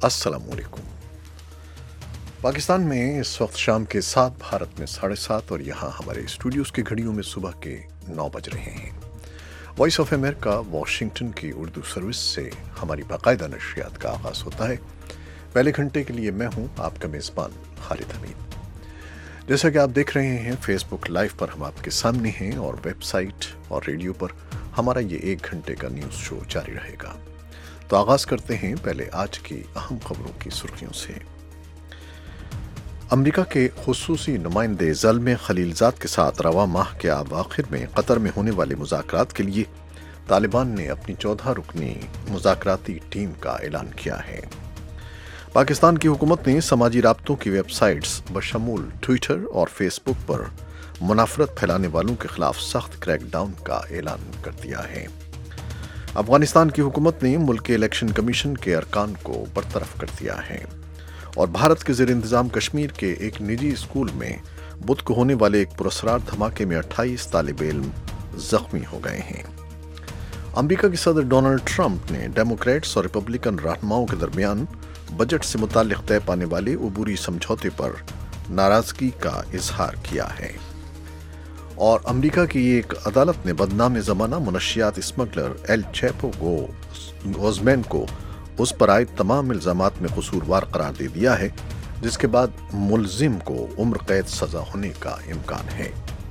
अस्सलाम वालेकुम। पाकिस्तान में इस वक्त शाम के 7, भारत में 7:30 और यहाँ हमारे स्टूडियोज़ की घड़ियों में सुबह के 9 बज रहे हैं। वॉइस ऑफ अमेरिका वाशिंगटन की उर्दू सर्विस से हमारी बाकायदा नशरियात का आगाज़ होता है। पहले घंटे के लिए मैं हूँ आपका मेज़बान खालिद हमीद। जैसा कि आप देख रहे हैं, फेसबुक लाइव पर हम आपके सामने हैं और वेबसाइट और रेडियो पर हमारा ये 1 घंटे का न्यूज़ शो जारी रहेगा। तो आगाज़ करते हैं पहले आज की अहम खबरों की सुर्खियों से। अमेरिका के खुसूसी नुमाइंदे ज़ल्म खलीलज़ाद के साथ रवा माह के आखिर में कतर में होने वाले मुज़ाकरात के लिए तालिबान ने अपनी 14 रुकनी मुज़ाकराती टीम का ऐलान किया है। पाकिस्तान की हुकूमत ने समाजी राब्तों की वेबसाइट्स बशमूल ट्विटर और फेसबुक पर मुनाफरत फैलाने वालों के खिलाफ सख्त क्रैकडाउन का ऐलान कर दिया है। अफगानिस्तान की हुकूमत ने मुल्क के इलेक्शन कमीशन के अरकान को बरतरफ कर दिया है और भारत के ज़ेर इंतज़ाम कश्मीर के एक निजी स्कूल में बुध को होने वाले एक पुरस्कार धमाके में 28 तालिब इल्म जख्मी हो गए हैं। अमेरिका के सदर डोनाल्ड ट्रंप ने डेमोक्रेट्स और रिपब्लिकन रहनुमाओं के दरमियान बजट से मुताल्लिक तय पाने वाले अबूरी समझौते पर नाराज़गी का इजहार किया है और अमेरिका की एक अदालत ने बदनाम ज़माना मुनशियात स्मगलर एल चैपो गुज़मैन को उस पर आयद तमाम इल्ज़ामात में कसूरवार करार दे दिया है, जिसके बाद मुलजिम को उम्र कैद सज़ा होने का इम्कान है।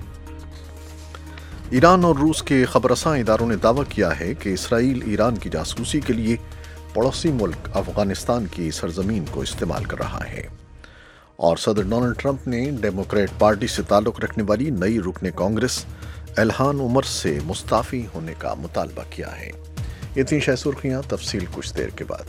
ईरान और रूस के खबरसां इदारों ने दावा किया है कि इसराइल ईरान की जासूसी के लिए पड़ोसी मुल्क अफगानिस्तान की सरजमीन को इस्तेमाल कर रहा है और सदर डोनाल्ड ट्रंप ने डेमोक्रेट पार्टी से ताल्लुक़ रखने वाली नई रुकने कांग्रेस इल्हान उमर से मुस्ताफ़ी होने का मुतालबा किया है। इतनी शायद सुर्खियाँ, तफसील कुछ देर के बाद।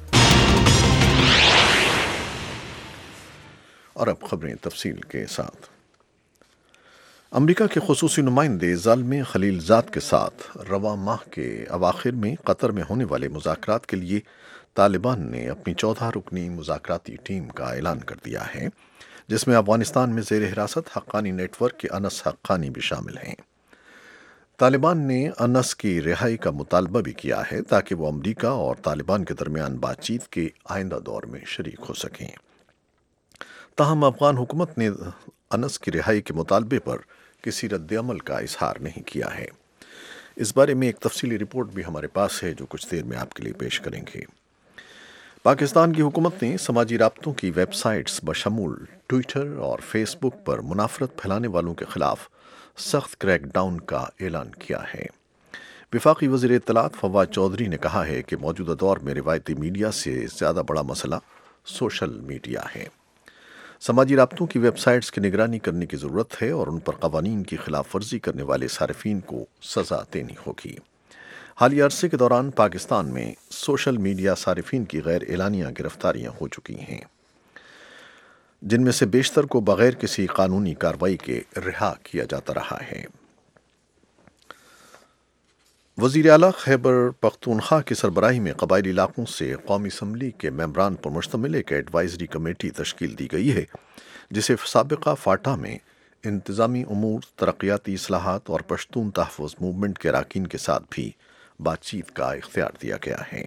और अब खबरें तफसील के साथ। अमेरिका के खुसूसी नुमाइंदे ज़ल्म खलीलज़ाद के साथ रवा माह के अवाखिर में कतर में होने वाले मुज़ाकरात के लिए तालिबान ने अपनी 14 रुकनी मुज़ाकराती टीम का ऐलान कर दिया है, जिसमें अफगानिस्तान में ज़ेर हिरासत हक्कानी नेटवर्क के अनस हक्कानी भी शामिल हैं। तालिबान ने अनस की रिहाई का मुतालबा भी किया है ताकि वो अमेरिका और तालिबान के दरमियान बातचीत के आइंदा दौर में शरीक हो सकें। ताहम अफगान हुकूमत ने अनस की रिहाई के मुतालबे पर किसी रद्द-ए-अमल का इजहार नहीं किया है। इस बारे में एक तफसीली रिपोर्ट भी हमारे पास है जो कुछ देर में आपके लिए पेश करेंगे। पाकिस्तान की हुकूमत ने समाजी राब्तों की वेबसाइट्स बशमूल ट्विटर और फेसबुक पर मुनाफरत फैलाने वालों के खिलाफ सख्त क्रैकडाउन का ऐलान किया है। वफाकी वज़ीर इत्तलात फवाद चौधरी ने कहा है कि मौजूदा दौर में रिवायती मीडिया से ज़्यादा बड़ा मसला सोशल मीडिया है। समाजी राब्तों की वेबसाइट्स की निगरानी करने की ज़रूरत है और उन पर क़वानीन की खिलाफ वर्जी करने वाले सारिफीन को सज़ा देनी होगी। हालिया अरसे के दौरान पाकिस्तान में सोशल मीडिया सारिफीन की गैर एलानिया गिरफ्तारियां हो चुकी हैं, जिनमें से बेशतर को बगैर किसी कानूनी कार्रवाई के रिहा किया जाता रहा है। वज़ीर आला खैबर पख्तूनख्वा की सरबराही में कबायली इलाकों से कौमी असम्बली के मेंबरान पर मुश्तमिल एक एडवाइजरी कमेटी तश्कील दी गई है, जिसे साबिक़ा फाटा में इंतज़ामी उमूर, तरक्याती इस्लाहात और पश्तून तहफ़्फ़ुज़ मूवमेंट के अरकान के साथ भी बातचीत का इख्तियार दिया गया है।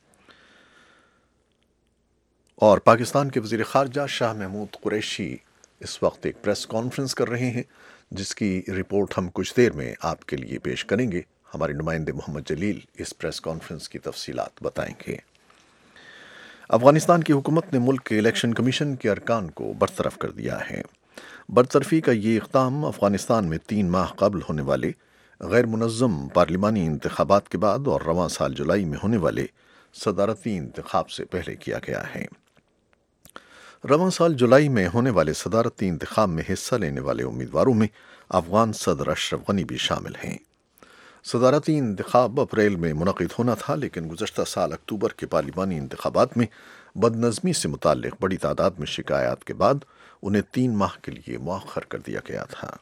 और पाकिस्तान के वज़ीर ख़ारजा शाह महमूद कुरैशी इस वक्त एक प्रेस कॉन्फ्रेंस कर रहे हैं, जिसकी रिपोर्ट हम कुछ देर में आपके लिए पेश करेंगे। हमारे नुमाइंदे मोहम्मद जलील इस प्रेस कॉन्फ्रेंस की तफसीलात बताएंगे। अफगानिस्तान की हुकूमत ने मुल्क के इलेक्शन कमीशन के अरकान को बरतरफ कर दिया है। बरतरफी का ये इक़दाम अफगानिस्तान में 3 माह कबल होने वाले गैर मुनज़्ज़म पार्लिमानी इंतखाबात के बाद और रवां साल जुलाई में होने वाले सदारती इंतखाब से पहले किया गया है। रवां साल जुलाई में होने वाले सदारती इंतखाब में हिस्सा लेने वाले उम्मीदवारों में अफगान सदर अशरफ गनी भी शामिल हैं। सदारती इंतखाब अप्रैल में मुनक़िद होना था, लेकिन गुज़श्ता साल अक्टूबर के पार्लिमानी इंतखाबात में बदनज़मी से मुताल्लिक़ बड़ी तादाद में शिकायत के बाद उन्हें 3 माह के लिए मुअख्खर कर दिया गया था।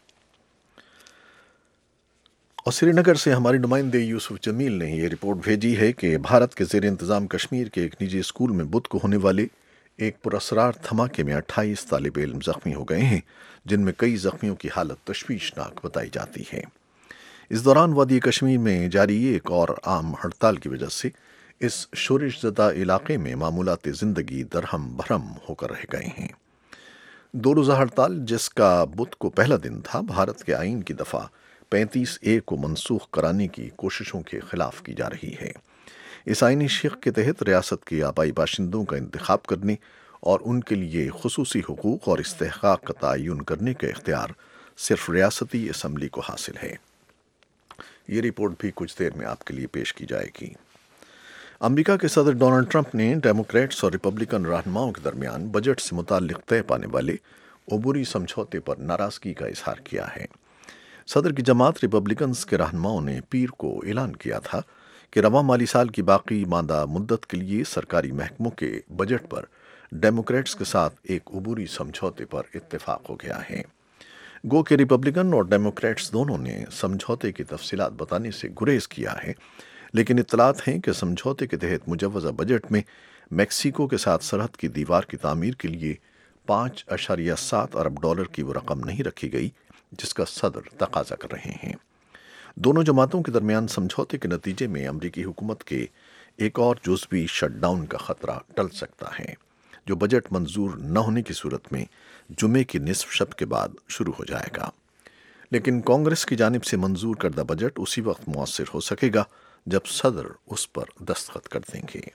और श्रीनगर से हमारे नुमाइंदे यूसुफ जमील ने ये रिपोर्ट भेजी है कि भारत के ज़ेर इंतज़ाम कश्मीर के एक निजी स्कूल में बुध को होने वाले एक पुरस्कार धमाके में 28 तालिब इल्म ज़ख्मी हो गए हैं, जिनमें कई ज़ख्मियों की हालत तशवीशनाक बताई जाती है। इस दौरान वादी कश्मीर में जारी एक और आम हड़ताल की वजह से اس شورش زدہ علاقے میں معمولات زندگی درہم بھرم ہو کر رہ گئے ہیں۔ 2 روزہ ہڑتال، جس کا بدھ کو پہلا دن تھا، بھارت کے آئین کی دفعہ 35A کو منسوخ کرانے کی کوششوں کے خلاف کی جا رہی ہے۔ اس آئینی شق کے تحت ریاست کے آبائی باشندوں کا انتخاب کرنے اور ان کے لیے خصوصی حقوق اور استحقاق کا تعین کرنے کا اختیار صرف ریاستی اسمبلی کو حاصل ہے۔ یہ رپورٹ بھی کچھ دیر میں آپ کے لیے پیش کی جائے گی۔ امریکہ کے صدر ڈونلڈ ٹرمپ نے ڈیموکریٹس اور ریپبلکن رہنماؤں کے درمیان بجٹ سے متعلق طے پانے والے عبوری سمجھوتے پر ناراضگی کا اظہار کیا ہے۔ صدر کی جماعت ریپبلکنز کے رہنماؤں نے پیر کو اعلان کیا تھا کہ رواں مالی سال کی باقی ماندہ مدت کے لیے سرکاری محکموں کے بجٹ پر ڈیموکریٹس کے ساتھ ایک عبوری سمجھوتے پر اتفاق ہو گیا ہے۔ گو کہ ریپبلکن اور ڈیموکریٹس دونوں نے سمجھوتے کی تفصیلات بتانے سے گریز کیا ہے، لیکن اطلاعات ہیں کہ سمجھوتے کے تحت مجوزہ بجٹ میں میکسیکو کے ساتھ سرحد کی دیوار کی تعمیر کے لیے $5.7 ارب کی وہ رقم نہیں رکھی گئی جس کا صدر تقاضا کر رہے ہیں۔ دونوں جماعتوں کے درمیان سمجھوتے کے نتیجے میں امریکی حکومت کے ایک اور جزوی شٹ ڈاؤن کا خطرہ ٹل سکتا ہے، جو بجٹ منظور نہ ہونے کی صورت میں جمعے کی نصف شب کے بعد شروع ہو جائے گا۔ لیکن کانگریس کی جانب سے منظور کردہ بجٹ اسی وقت مؤثر ہو سکے گا جب صدر اس پر دستخط کر دیں گے۔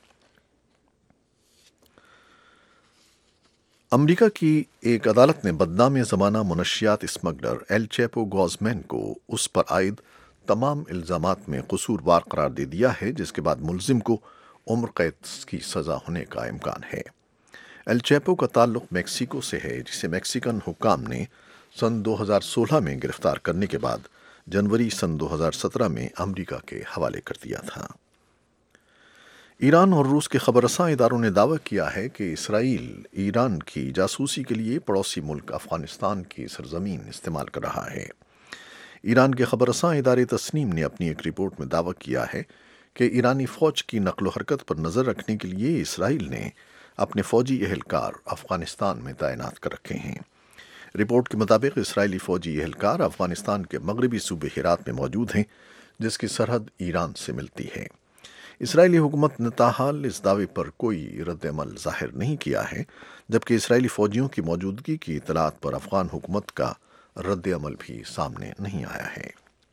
امریکہ کی ایک عدالت نے بدنام زمانہ منشیات اسمگلر ایل چیپو گوزمین کو اس پر عائد تمام الزامات میں قصوروار قرار دے دیا ہے، جس کے بعد ملزم کو عمر قید کی سزا ہونے کا امکان ہے۔ ایل چیپو کا تعلق میکسیکو سے ہے، جسے میکسیکن حکام نے سن 2016 میں گرفتار کرنے کے بعد جنوری سن 2017 میں امریکہ کے حوالے کر دیا تھا۔ ایران اور روس کے خبر رساں اداروں نے دعویٰ کیا ہے کہ اسرائیل ایران کی جاسوسی کے لیے پڑوسی ملک افغانستان کی سرزمین استعمال کر رہا ہے۔ ایران کے خبر رساں ادارے تسنیم نے اپنی ایک رپورٹ میں دعویٰ کیا ہے کہ ایرانی فوج کی نقل و حرکت پر نظر رکھنے کے لیے اسرائیل نے اپنے فوجی اہلکار افغانستان میں تعینات کر رکھے ہیں۔ رپورٹ کے مطابق اسرائیلی فوجی اہلکار افغانستان کے مغربی صوبے ہرات میں موجود ہیں، جس کی سرحد ایران سے ملتی ہے۔ اسرائیلی حکومت نے تاحال اس دعوے پر کوئی رد عمل ظاہر نہیں کیا ہے، جبکہ اسرائیلی فوجیوں کی موجودگی کی اطلاعات پر افغان حکومت کا رد عمل بھی سامنے نہیں آیا ہے۔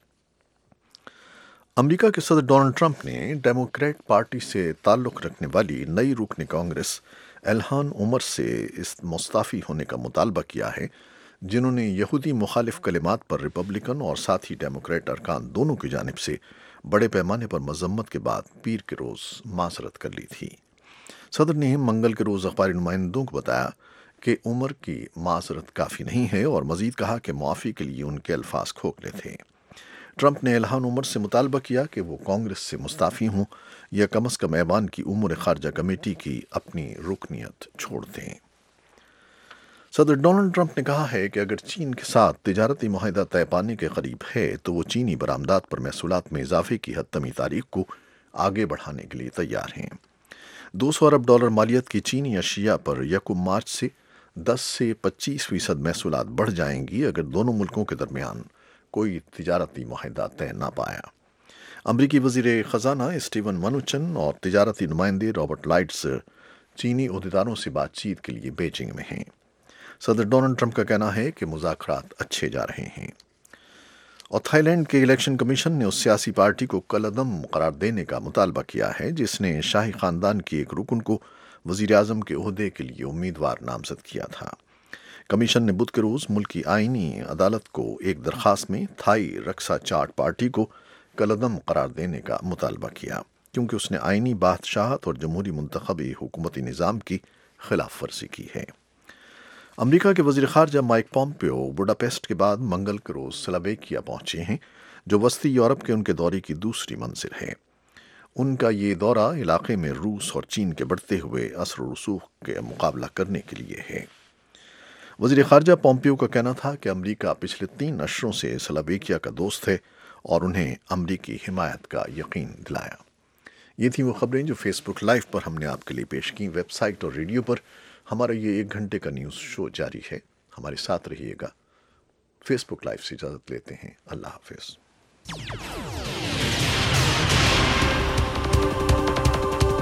امریکہ کے صدر ڈونلڈ ٹرمپ نے ڈیموکریٹ پارٹی سے تعلق رکھنے والی نئی رکن کانگریس الہان عمر سے مستعفی ہونے کا مطالبہ کیا ہے، جنہوں نے یہودی مخالف کلمات پر ریپبلکن اور ساتھ ہی ڈیموکریٹ ارکان دونوں کی جانب سے بڑے پیمانے پر مذمت کے بعد پیر کے روز معذرت کر لی تھی۔ صدر نے منگل کے روز اخباری نمائندوں کو بتایا کہ عمر کی معذرت کافی نہیں ہے اور مزید کہا کہ معافی کے لیے ان کے الفاظ کھوکھلے تھے۔ ٹرمپ نے الہان عمر سے مطالبہ کیا کہ وہ کانگریس سے مستعفی ہوں یا کم از کم ایوان کی امور خارجہ کمیٹی کی اپنی رکنیت چھوڑ دیں۔ صدر ڈونلڈ ٹرمپ نے کہا ہے کہ اگر چین کے ساتھ تجارتی معاہدہ طے پانے کے قریب ہے تو وہ چینی برآمدات پر محصولات میں اضافے کی حتمی تاریخ کو آگے بڑھانے کے لیے تیار ہیں۔ $200 ارب مالیت کی چینی اشیاء پر 1 مارچ سے 10 سے 25% محصولات بڑھ جائیں گی اگر دونوں ملکوں کے درمیان کوئی تجارتی معاہدہ طے نہ پایا۔ امریکی وزیر خزانہ اسٹیون منوچن اور تجارتی نمائندے رابرٹ لائٹز چینی عہدیداروں سے بات چیت کے لیے بیجنگ میں ہیں۔ صدر ڈونلڈ ٹرمپ کا کہنا ہے کہ مذاکرات اچھے جا رہے ہیں۔ اور تھائی لینڈ کے الیکشن کمیشن نے اس سیاسی پارٹی کو کالعدم قرار دینے کا مطالبہ کیا ہے جس نے شاہی خاندان کی ایک رکن کو وزیر اعظم کے عہدے کے لیے امیدوار نامزد کیا تھا۔ کمیشن نے بدھ کے روز ملکی آئینی عدالت کو ایک درخواست میں تھائی رکسا چاٹ پارٹی کو کالعدم قرار دینے کا مطالبہ کیا، کیونکہ اس نے آئینی بادشاہت اور جمہوری منتخبی حکومتی نظام کی خلاف ورزی کی ہے۔ امریکہ کے وزیر خارجہ مائک پومپیو بوڈاپیسٹ کے بعد منگل کے روز سلوواکیہ پہنچے ہیں، جو وسطی یورپ کے ان کے دورے کی دوسری منزل ہے۔ ان کا یہ دورہ علاقے میں روس اور چین کے بڑھتے ہوئے اثر و رسوخ کے مقابلہ کرنے کے لیے ہے۔ وزیر خارجہ پومپیو کا کہنا تھا کہ امریکہ پچھلے 3 عشروں سے سلوواکیہ کا دوست ہے اور انہیں امریکی حمایت کا یقین دلایا۔ یہ تھیں وہ خبریں جو فیس بک لائیو پر ہم نے آپ کے لیے پیش کی۔ ویب سائٹ اور ریڈیو پر ہمارا یہ 1 گھنٹے کا نیوز شو جاری ہے، ہمارے ساتھ رہیے گا۔ فیس بک لائیو سے اجازت لیتے ہیں، اللہ حافظ۔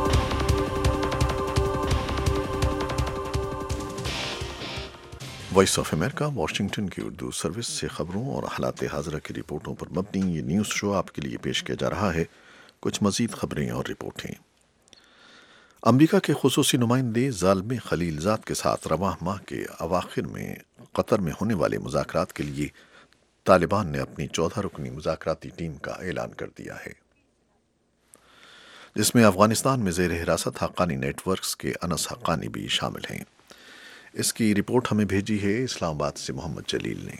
وائس آف امریکہ واشنگٹن کی اردو سروس سے خبروں اور حالات حاضرہ کی رپورٹوں پر مبنی یہ نیوز شو آپ کے لیے پیش کیا جا رہا ہے۔ کچھ مزید خبریں اور رپورٹیں۔ امریکہ کے خصوصی نمائندے زالم خلیل زاد کے ساتھ رواں ماہ کے اواخر میں قطر میں ہونے والے مذاکرات کے لیے طالبان نے اپنی 14 رکنی مذاکراتی ٹیم کا اعلان کر دیا ہے، جس میں افغانستان میں زیر حراست حقانی نیٹ ورکس کے انس حقانی بھی شامل ہیں۔ اس کی رپورٹ ہمیں بھیجی ہے اسلام آباد سے محمد جلیل نے۔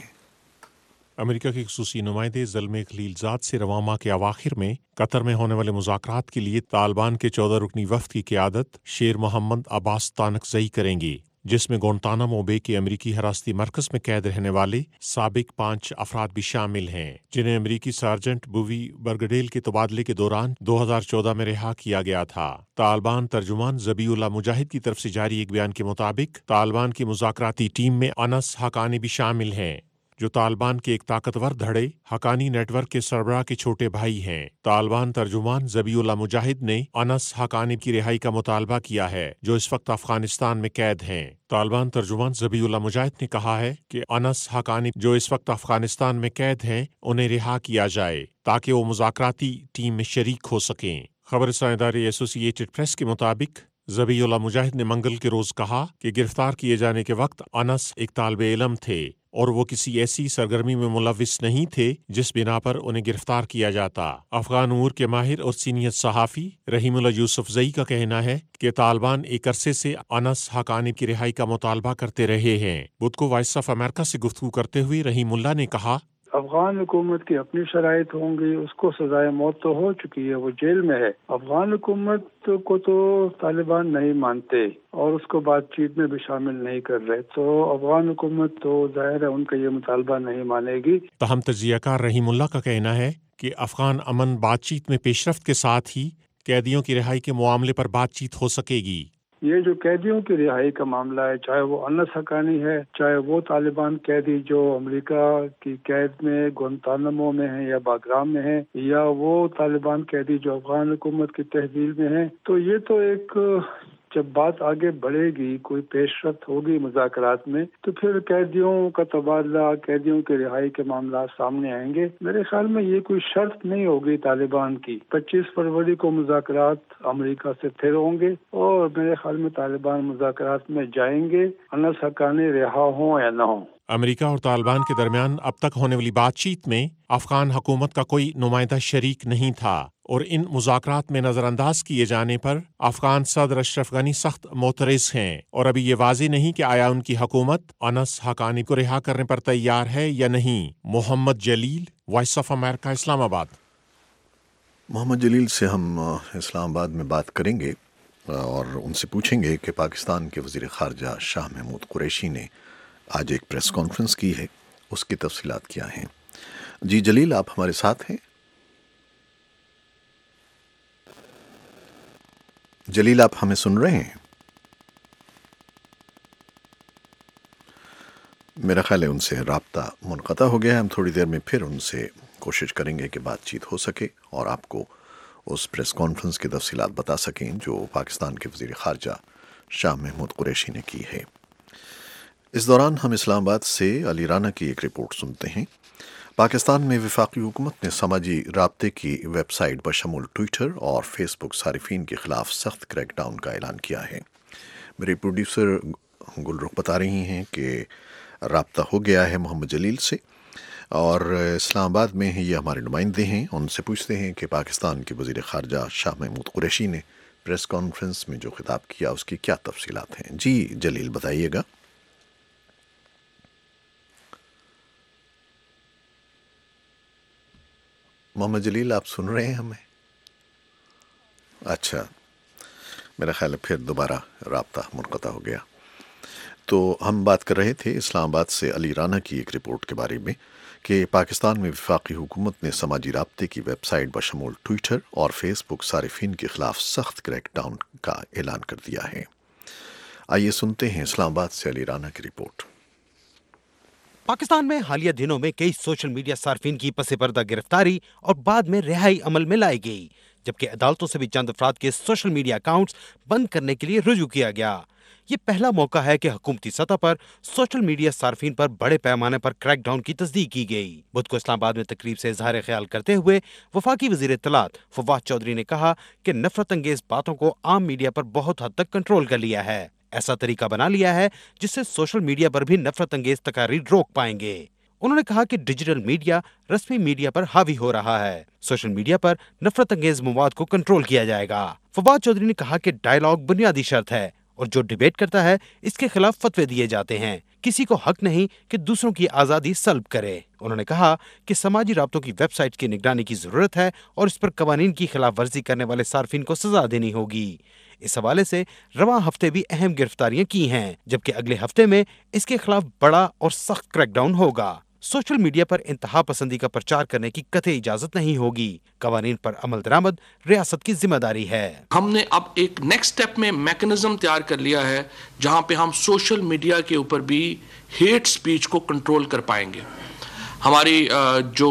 امریکہ کے خصوصی نمائندے زلمے خلیل زاد سے رواں ماہ کے اواخر میں قطر میں ہونے والے مذاکرات کے لیے طالبان کے 14 رکنی وفد کی قیادت شیر محمد عباس تانکزئی کریں گے، جس میں گوانتانامو بے کے امریکی حراستی مرکز میں قید رہنے والے سابق 5 افراد بھی شامل ہیں، جنہیں امریکی سارجنٹ بوی برگڈیل کے تبادلے کے دوران 2014 میں رہا کیا گیا تھا۔ طالبان ترجمان ذبیح اللہ مجاہد کی طرف سے جاری ایک بیان کے مطابق طالبان کی مذاکراتی ٹیم میں انس حقانی بھی شامل ہیں، جو طالبان کے ایک طاقتور دھڑے حقانی نیٹ ورک کے سربراہ کے چھوٹے بھائی ہیں۔ طالبان ترجمان ذبیح اللہ مجاہد نے انس حقانی کی رہائی کا مطالبہ کیا ہے، جو اس وقت افغانستان میں قید ہیں۔ طالبان ترجمان ذبیح اللہ مجاہد نے کہا ہے کہ انس حقانی جو اس وقت افغانستان میں قید ہیں انہیں رہا کیا جائے تاکہ وہ مذاکراتی ٹیم میں شریک ہو سکیں۔ خبر رساں ادارے ایسوسی ایٹڈ پریس کے مطابق ذبیح اللہ مجاہد نے منگل کے روز کہا کہ گرفتار کیے جانے کے وقت انس ایک طالب علم تھے اور وہ کسی ایسی سرگرمی میں ملوث نہیں تھے جس بنا پر انہیں گرفتار کیا جاتا۔ افغان امور کے ماہر اور سینئر صحافی رحیم اللہ یوسفزئی کا کہنا ہے کہ طالبان ایک عرصے سے انس حقانی کی رہائی کا مطالبہ کرتے رہے ہیں۔ بدھ کو وائس آف امریکہ سے گفتگو کرتے ہوئے رحیم اللہ نے کہا، افغان حکومت کی اپنی شرائط ہوں گی، اس کو سزائے موت تو ہو چکی ہے، وہ جیل میں ہے۔ افغان حکومت کو تو طالبان نہیں مانتے اور اس کو بات چیت میں بھی شامل نہیں کر رہے، تو افغان حکومت تو ظاہر ہے ان کا یہ مطالبہ نہیں مانے گی۔ تاہم تجزیہ کار رحیم اللہ کا کہنا ہے کہ افغان امن بات چیت میں پیش رفت کے ساتھ ہی قیدیوں کی رہائی کے معاملے پر بات چیت ہو سکے گی۔ یہ جو قیدیوں کی رہائی کا معاملہ ہے، چاہے وہ انس حقانی ہے، چاہے وہ طالبان قیدی جو امریکہ کی قید میں گوانتانامو میں ہیں یا باگرام میں ہیں، یا وہ طالبان قیدی جو افغان حکومت کی تحویل میں ہیں، تو یہ تو ایک جب بات آگے بڑھے گی، کوئی پیش رفت ہوگی مذاکرات میں، تو پھر قیدیوں کا تبادلہ، قیدیوں کی رہائی کے معاملات سامنے آئیں گے۔ میرے خیال میں یہ کوئی شرط نہیں ہوگی طالبان کی۔ 25 فروری کو مذاکرات امریکہ سے پھر ہوں گے اور میرے خیال میں طالبان مذاکرات میں جائیں گے، انس حقانی رہا ہوں یا نہ ہوں۔ امریکہ اور طالبان کے درمیان اب تک ہونے والی بات چیت میں افغان حکومت کا کوئی نمائندہ شریک نہیں تھا اور ان مذاکرات میں نظر انداز کیے جانے پر افغان صدر اشرف غنی سخت معترض ہیں اور ابھی یہ واضح نہیں کہ آیا ان کی حکومت انس حقانی کو رہا کرنے پر تیار ہے یا نہیں۔ محمد جلیل، وائس آف امریکہ، اسلام آباد۔ محمد جلیل سے ہم اسلام آباد میں بات کریں گے اور ان سے پوچھیں گے کہ پاکستان کے وزیر خارجہ شاہ محمود قریشی نے آج ایک پریس کانفرنس کی ہے، اس کی تفصیلات کیا ہیں۔ جی جلیل، آپ ہمارے ساتھ ہیں؟ جلیل، آپ ہمیں سن رہے ہیں؟ میرا خیال ہے ان سے رابطہ منقطع ہو گیا ہے۔ ہم تھوڑی دیر میں پھر ان سے کوشش کریں گے کہ بات چیت ہو سکے اور آپ کو اس پریس کانفرنس کی تفصیلات بتا سکیں جو پاکستان کے وزیر خارجہ شاہ محمود قریشی نے کی ہے۔ اس دوران ہم اسلام آباد سے علی رانا کی ایک رپورٹ سنتے ہیں۔ پاکستان میں وفاقی حکومت نے سماجی رابطے کی ویب سائٹ بشمول ٹویٹر اور فیس بک صارفین کے خلاف سخت کریک ڈاؤن کا اعلان کیا ہے۔ میری پروڈیوسر گل رخ بتا رہی ہیں کہ رابطہ ہو گیا ہے محمد جلیل سے، اور اسلام آباد میں یہ ہمارے نمائندے ہیں، ان سے پوچھتے ہیں کہ پاکستان کے وزیر خارجہ شاہ محمود قریشی نے پریس کانفرنس میں جو خطاب کیا اس کی کیا تفصیلات ہیں۔ جی جلیل، بتائیے گا۔ محمد جلیل، آپ سن رہے ہیں ہمیں؟ اچھا، میرا خیال ہے پھر دوبارہ رابطہ منقطع ہو گیا۔ تو ہم بات کر رہے تھے اسلام آباد سے علی رانا کی ایک رپورٹ کے بارے میں کہ پاکستان میں وفاقی حکومت نے سماجی رابطے کی ویب سائٹ بشمول ٹویٹر اور فیس بک صارفین کے خلاف سخت کریک ڈاؤن کا اعلان کر دیا ہے۔ آئیے سنتے ہیں اسلام آباد سے علی رانا کی رپورٹ۔ پاکستان میں حالیہ دنوں میں کئی سوشل میڈیا صارفین کی پس پردہ گرفتاری اور بعد میں رہائی عمل میں لائی گئی، جبکہ عدالتوں سے بھی چند افراد کے سوشل میڈیا اکاؤنٹس بند کرنے کے لیے رجوع کیا گیا۔ یہ پہلا موقع ہے کہ حکومتی سطح پر سوشل میڈیا صارفین پر بڑے پیمانے پر کریک ڈاؤن کی تصدیق کی گئی۔ بدھ کو اسلام آباد میں تقریب سے اظہار خیال کرتے ہوئے وفاقی وزیر اطلاعات فواد چودھری نے کہا کہ نفرت انگیز باتوں کو عام میڈیا پر بہت حد تک کنٹرول کر لیا ہے، ایسا طریقہ بنا لیا ہے جس سے سوشل میڈیا پر بھی نفرت انگیز تقاریر روک پائیں گے۔ انہوں نے کہا کہ ڈیجیٹل میڈیا رسمی میڈیا پر حاوی ہو رہا ہے، سوشل میڈیا پر نفرت انگیز مواد کو کنٹرول کیا جائے گا۔ فواد چودھری نے کہا کہ ڈائیلاگ بنیادی شرط ہے اور جو ڈیبیٹ کرتا ہے اس کے خلاف فتوے دیے جاتے ہیں، کسی کو حق نہیں کہ دوسروں کی آزادی سلب کرے۔ انہوں نے کہا کہ سماجی رابطوں کی ویب سائٹ کی نگرانی کی ضرورت ہے اور اس پر قوانین کی خلاف ورزی کرنے والے صارفین کو سزا دینی ہوگی۔ اس حوالے سے رواں ہفتے بھی اہم گرفتاریاں کی ہیں، جبکہ اگلے ہفتے میں اس کے خلاف بڑا اور سخت کریک ڈاؤن ہوگا۔ سوشل میڈیا پر انتہا پسندی کا پرچار کرنے کی قطعی اجازت نہیں ہوگی، قوانین پر عمل درآمد ریاست کی ذمہ داری ہے۔ ہم نے اب ایک نیکسٹ سٹیپ میں میکنزم تیار کر لیا ہے جہاں پہ ہم سوشل میڈیا کے اوپر بھی ہیٹ سپیچ کو کنٹرول کر پائیں گے۔ ہماری جو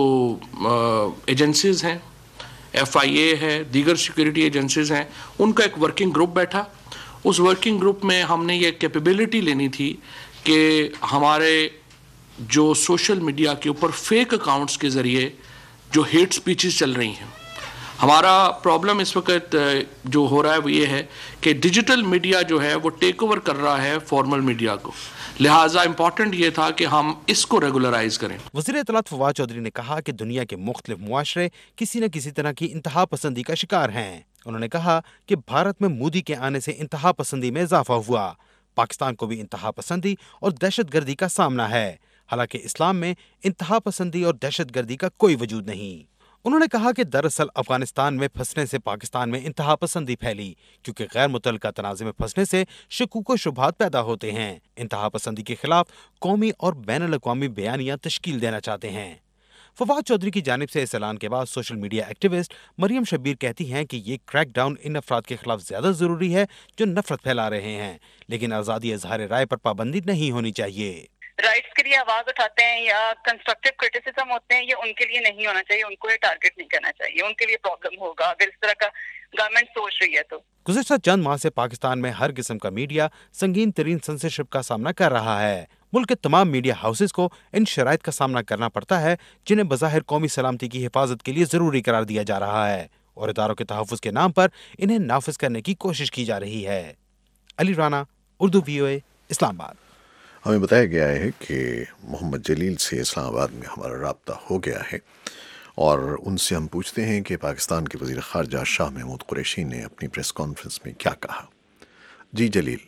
ایجنسیز ہیں، ایف آئی اے ہے، دیگر سیکورٹی ایجنسیز ہیں، ان کا ایک ورکنگ گروپ بیٹھا۔ اس ورکنگ گروپ میں ہم نے یہ کیپیبلٹی لینی تھی کہ ہمارے جو سوشل میڈیا کے اوپر فیک اکاؤنٹس کے ذریعے جو ہیٹ سپیچز چل رہی ہیں، ہمارا پرابلم اس وقت جو ہو رہا ہے وہ یہ ہے کہ ڈیجیٹل میڈیا جو ہے وہ ٹیک اوور کر رہا ہے فارمل میڈیا کو، لہٰذا امپورٹنٹ یہ تھا کہ ہم اس کو ریگولرائز کریں۔ وزیر اطلاعات فواد چودھری نے کہا کہ دنیا کے مختلف معاشرے کسی نہ کسی طرح کی انتہا پسندی کا شکار ہیں۔ انہوں نے کہا کہ بھارت میں مودی کے آنے سے انتہا پسندی میں اضافہ ہوا، پاکستان کو بھی انتہا پسندی اور دہشت گردی کا سامنا ہے، حالانکہ اسلام میں انتہا پسندی اور دہشت گردی کا کوئی وجود نہیں۔ انہوں نے کہا کہ دراصل افغانستان میں پھنسنے سے پاکستان میں انتہا پسندی پھیلی، کیونکہ غیر متعلقہ تنازع میں پھنسنے سے شکوک و شبہات پیدا ہوتے ہیں۔ انتہا پسندی کے خلاف قومی اور بین الاقوامی بیانیہ تشکیل دینا چاہتے ہیں۔ فواد چودھری کی جانب سے اس اعلان کے بعد social media activist Maryam Shabbir کہتی ہیں کہ یہ کریک ڈاؤن ان افراد کے خلاف زیادہ ضروری ہے جو نفرت پھیلا رہے ہیں، لیکن آزادی اظہار رائے پر پابندی نہیں ہونی چاہیے۔ رائٹس کے لیے آواز اٹھاتے ہیں یا کنسٹرکٹیو کرٹیسزم ہوتے ہیں، یہ ان کے لیے نہیں ہونا چاہیے، ان کو یہ ٹارگٹ نہیں کرنا چاہیے، ان کے لیے پرابلم ہوگا اگر اس طرح کا گورنمنٹ سوچ رہی ہے تو۔ گزشتہ چند ماہ سے پاکستان میں ہر قسم کا میڈیا سنگین ترین سنسرشپ کا سامنا کر رہا ہے۔ ملک کے تمام میڈیا ہاؤسز کو ان شرائط کا سامنا کرنا پڑتا ہے جنہیں بظاہر قومی سلامتی کی حفاظت کے لیے ضروری قرار دیا جا رہا ہے، اور اداروں کے تحفظ کے نام پر انہیں نافذ کرنے کی کوشش کی جا رہی ہے۔ علی رانا، اردو VOA، اسلام آباد۔ ہمیں بتایا گیا ہے کہ محمد جلیل سے اسلام آباد میں ہمارا رابطہ ہو گیا ہے اور ان سے ہم پوچھتے ہیں کہ پاکستان کے وزیر خارجہ شاہ محمود قریشی نے اپنی پریس کانفرنس میں کیا کہا۔ جی جلیل۔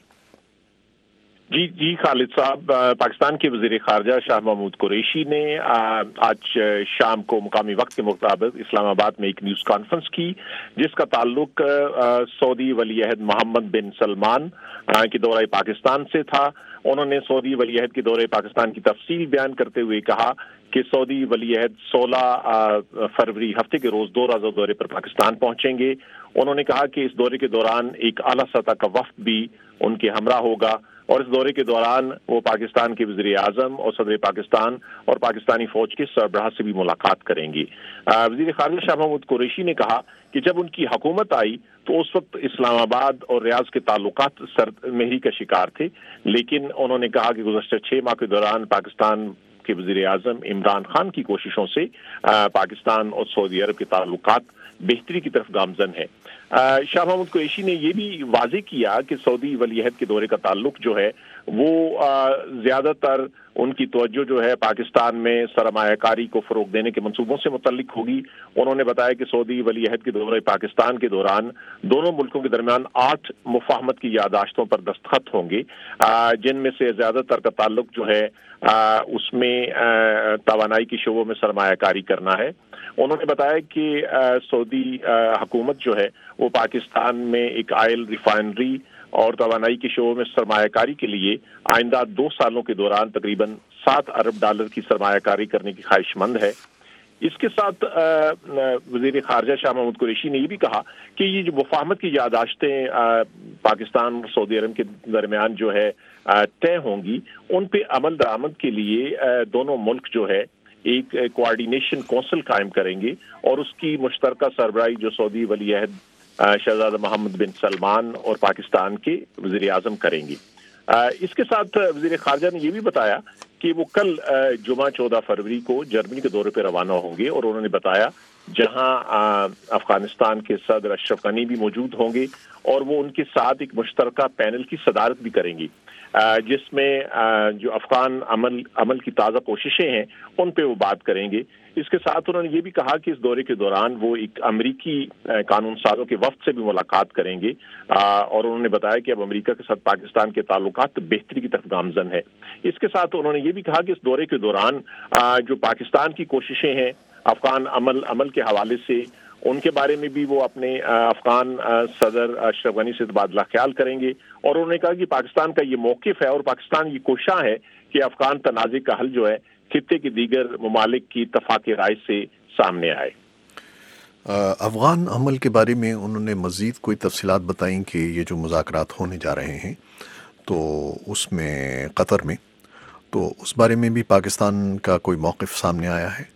جی خالد صاحب، پاکستان کے وزیر خارجہ شاہ محمود قریشی نے آج شام کو مقامی وقت کے مطابق اسلام آباد میں ایک نیوز کانفرنس کی جس کا تعلق سعودی ولی عہد محمد بن سلمان کے دورہ پاکستان سے تھا۔ انہوں نے سعودی ولی عہد کے دورہ پاکستان کی تفصیل بیان کرتے ہوئے کہا کہ سعودی ولی عہد 16 فروری ہفتے کے روز 2 روزہ دورے پر پاکستان پہنچیں گے۔ انہوں نے کہا کہ اس دورے کے دوران ایک اعلیٰ سطح کا وفد بھی ان کے ہمراہ ہوگا اور اس دورے کے دوران وہ پاکستان کے وزیر اعظم اور صدر پاکستان اور پاکستانی فوج کے سربراہ سے بھی ملاقات کریں گے۔ وزیر خارجہ شاہ محمود قریشی نے کہا کہ جب ان کی حکومت آئی تو اس وقت اسلام آباد اور ریاض کے تعلقات سرد مہری کا شکار تھے، لیکن انہوں نے کہا کہ گزشتہ 6 ماہ کے دوران پاکستان کے وزیر اعظم عمران خان کی کوششوں سے پاکستان اور سعودی عرب کے تعلقات بہتری کی طرف گامزن ہے۔ شاہ محمود قریشی نے یہ بھی واضح کیا کہ سعودی ولی عہد کے دورے کا تعلق جو ہے وہ زیادہ تر ان کی توجہ جو ہے پاکستان میں سرمایہ کاری کو فروغ دینے کے منصوبوں سے متعلق ہوگی۔ انہوں نے بتایا کہ سعودی ولی عہد کے دورہ پاکستان کے دوران دونوں ملکوں کے درمیان 8 مفاہمت کی یادداشتوں پر دستخط ہوں گے، جن میں سے زیادہ تر کا تعلق جو ہے اس میں توانائی کے شعبوں میں سرمایہ کاری کرنا ہے۔ انہوں نے بتایا کہ سعودی حکومت جو ہے وہ پاکستان میں ایک آئل ریفائنری اور توانائی کے شعبوں میں سرمایہ کاری کے لیے آئندہ 2 سالوں کے دوران تقریباً $7 ارب کی سرمایہ کاری کرنے کی خواہش مند ہے۔ اس کے ساتھ وزیر خارجہ شاہ محمود قریشی نے یہ بھی کہا کہ یہ جو مفاہمت کی یادداشتیں پاکستان اور سعودی عرب کے درمیان جو ہے طے ہوں گی، ان پہ عمل درآمد کے لیے دونوں ملک جو ہے ایک کوآرڈینیشن کونسل قائم کریں گے اور اس کی مشترکہ سربراہی جو سعودی ولی عہد شہزادہ محمد بن سلمان اور پاکستان کے وزیر اعظم کریں گے۔ اس کے ساتھ وزیر خارجہ نے یہ بھی بتایا کہ وہ کل جمعہ 14 فروری کو جرمنی کے دورے پہ روانہ ہوں گے، اور انہوں نے بتایا جہاں افغانستان کے صدر اشرف غنی بھی موجود ہوں گے، اور وہ ان کے ساتھ ایک مشترکہ پینل کی صدارت بھی کریں گی، جس میں جو افغان عمل کی تازہ کوششیں ہیں ان پہ وہ بات کریں گے۔ اس کے ساتھ انہوں نے یہ بھی کہا کہ اس دورے کے دوران وہ ایک امریکی قانون سازوں کے وفد سے بھی ملاقات کریں گے، اور انہوں نے بتایا کہ اب امریکہ کے ساتھ پاکستان کے تعلقات بہتری کی طرف گامزن ہے۔ اس کے ساتھ انہوں نے یہ بھی کہا کہ اس دورے کے دوران جو پاکستان کی کوششیں ہیں افغان عمل کے حوالے سے، ان کے بارے میں بھی وہ اپنے افغان صدر اشرف غنی سے تبادلہ خیال کریں گے، اور انہوں نے کہا کہ پاکستان کا یہ موقف ہے اور پاکستان یہ کوشاں ہے کہ افغان تنازع کا حل جو ہے خطے کے دیگر ممالک کی اتفاق رائے سے سامنے آئے۔ افغان عمل کے بارے میں انہوں نے مزید کوئی تفصیلات بتائیں کہ یہ جو مذاکرات ہونے جا رہے ہیں تو اس میں قطر میں، تو اس بارے میں بھی پاکستان کا کوئی موقف سامنے آیا ہے؟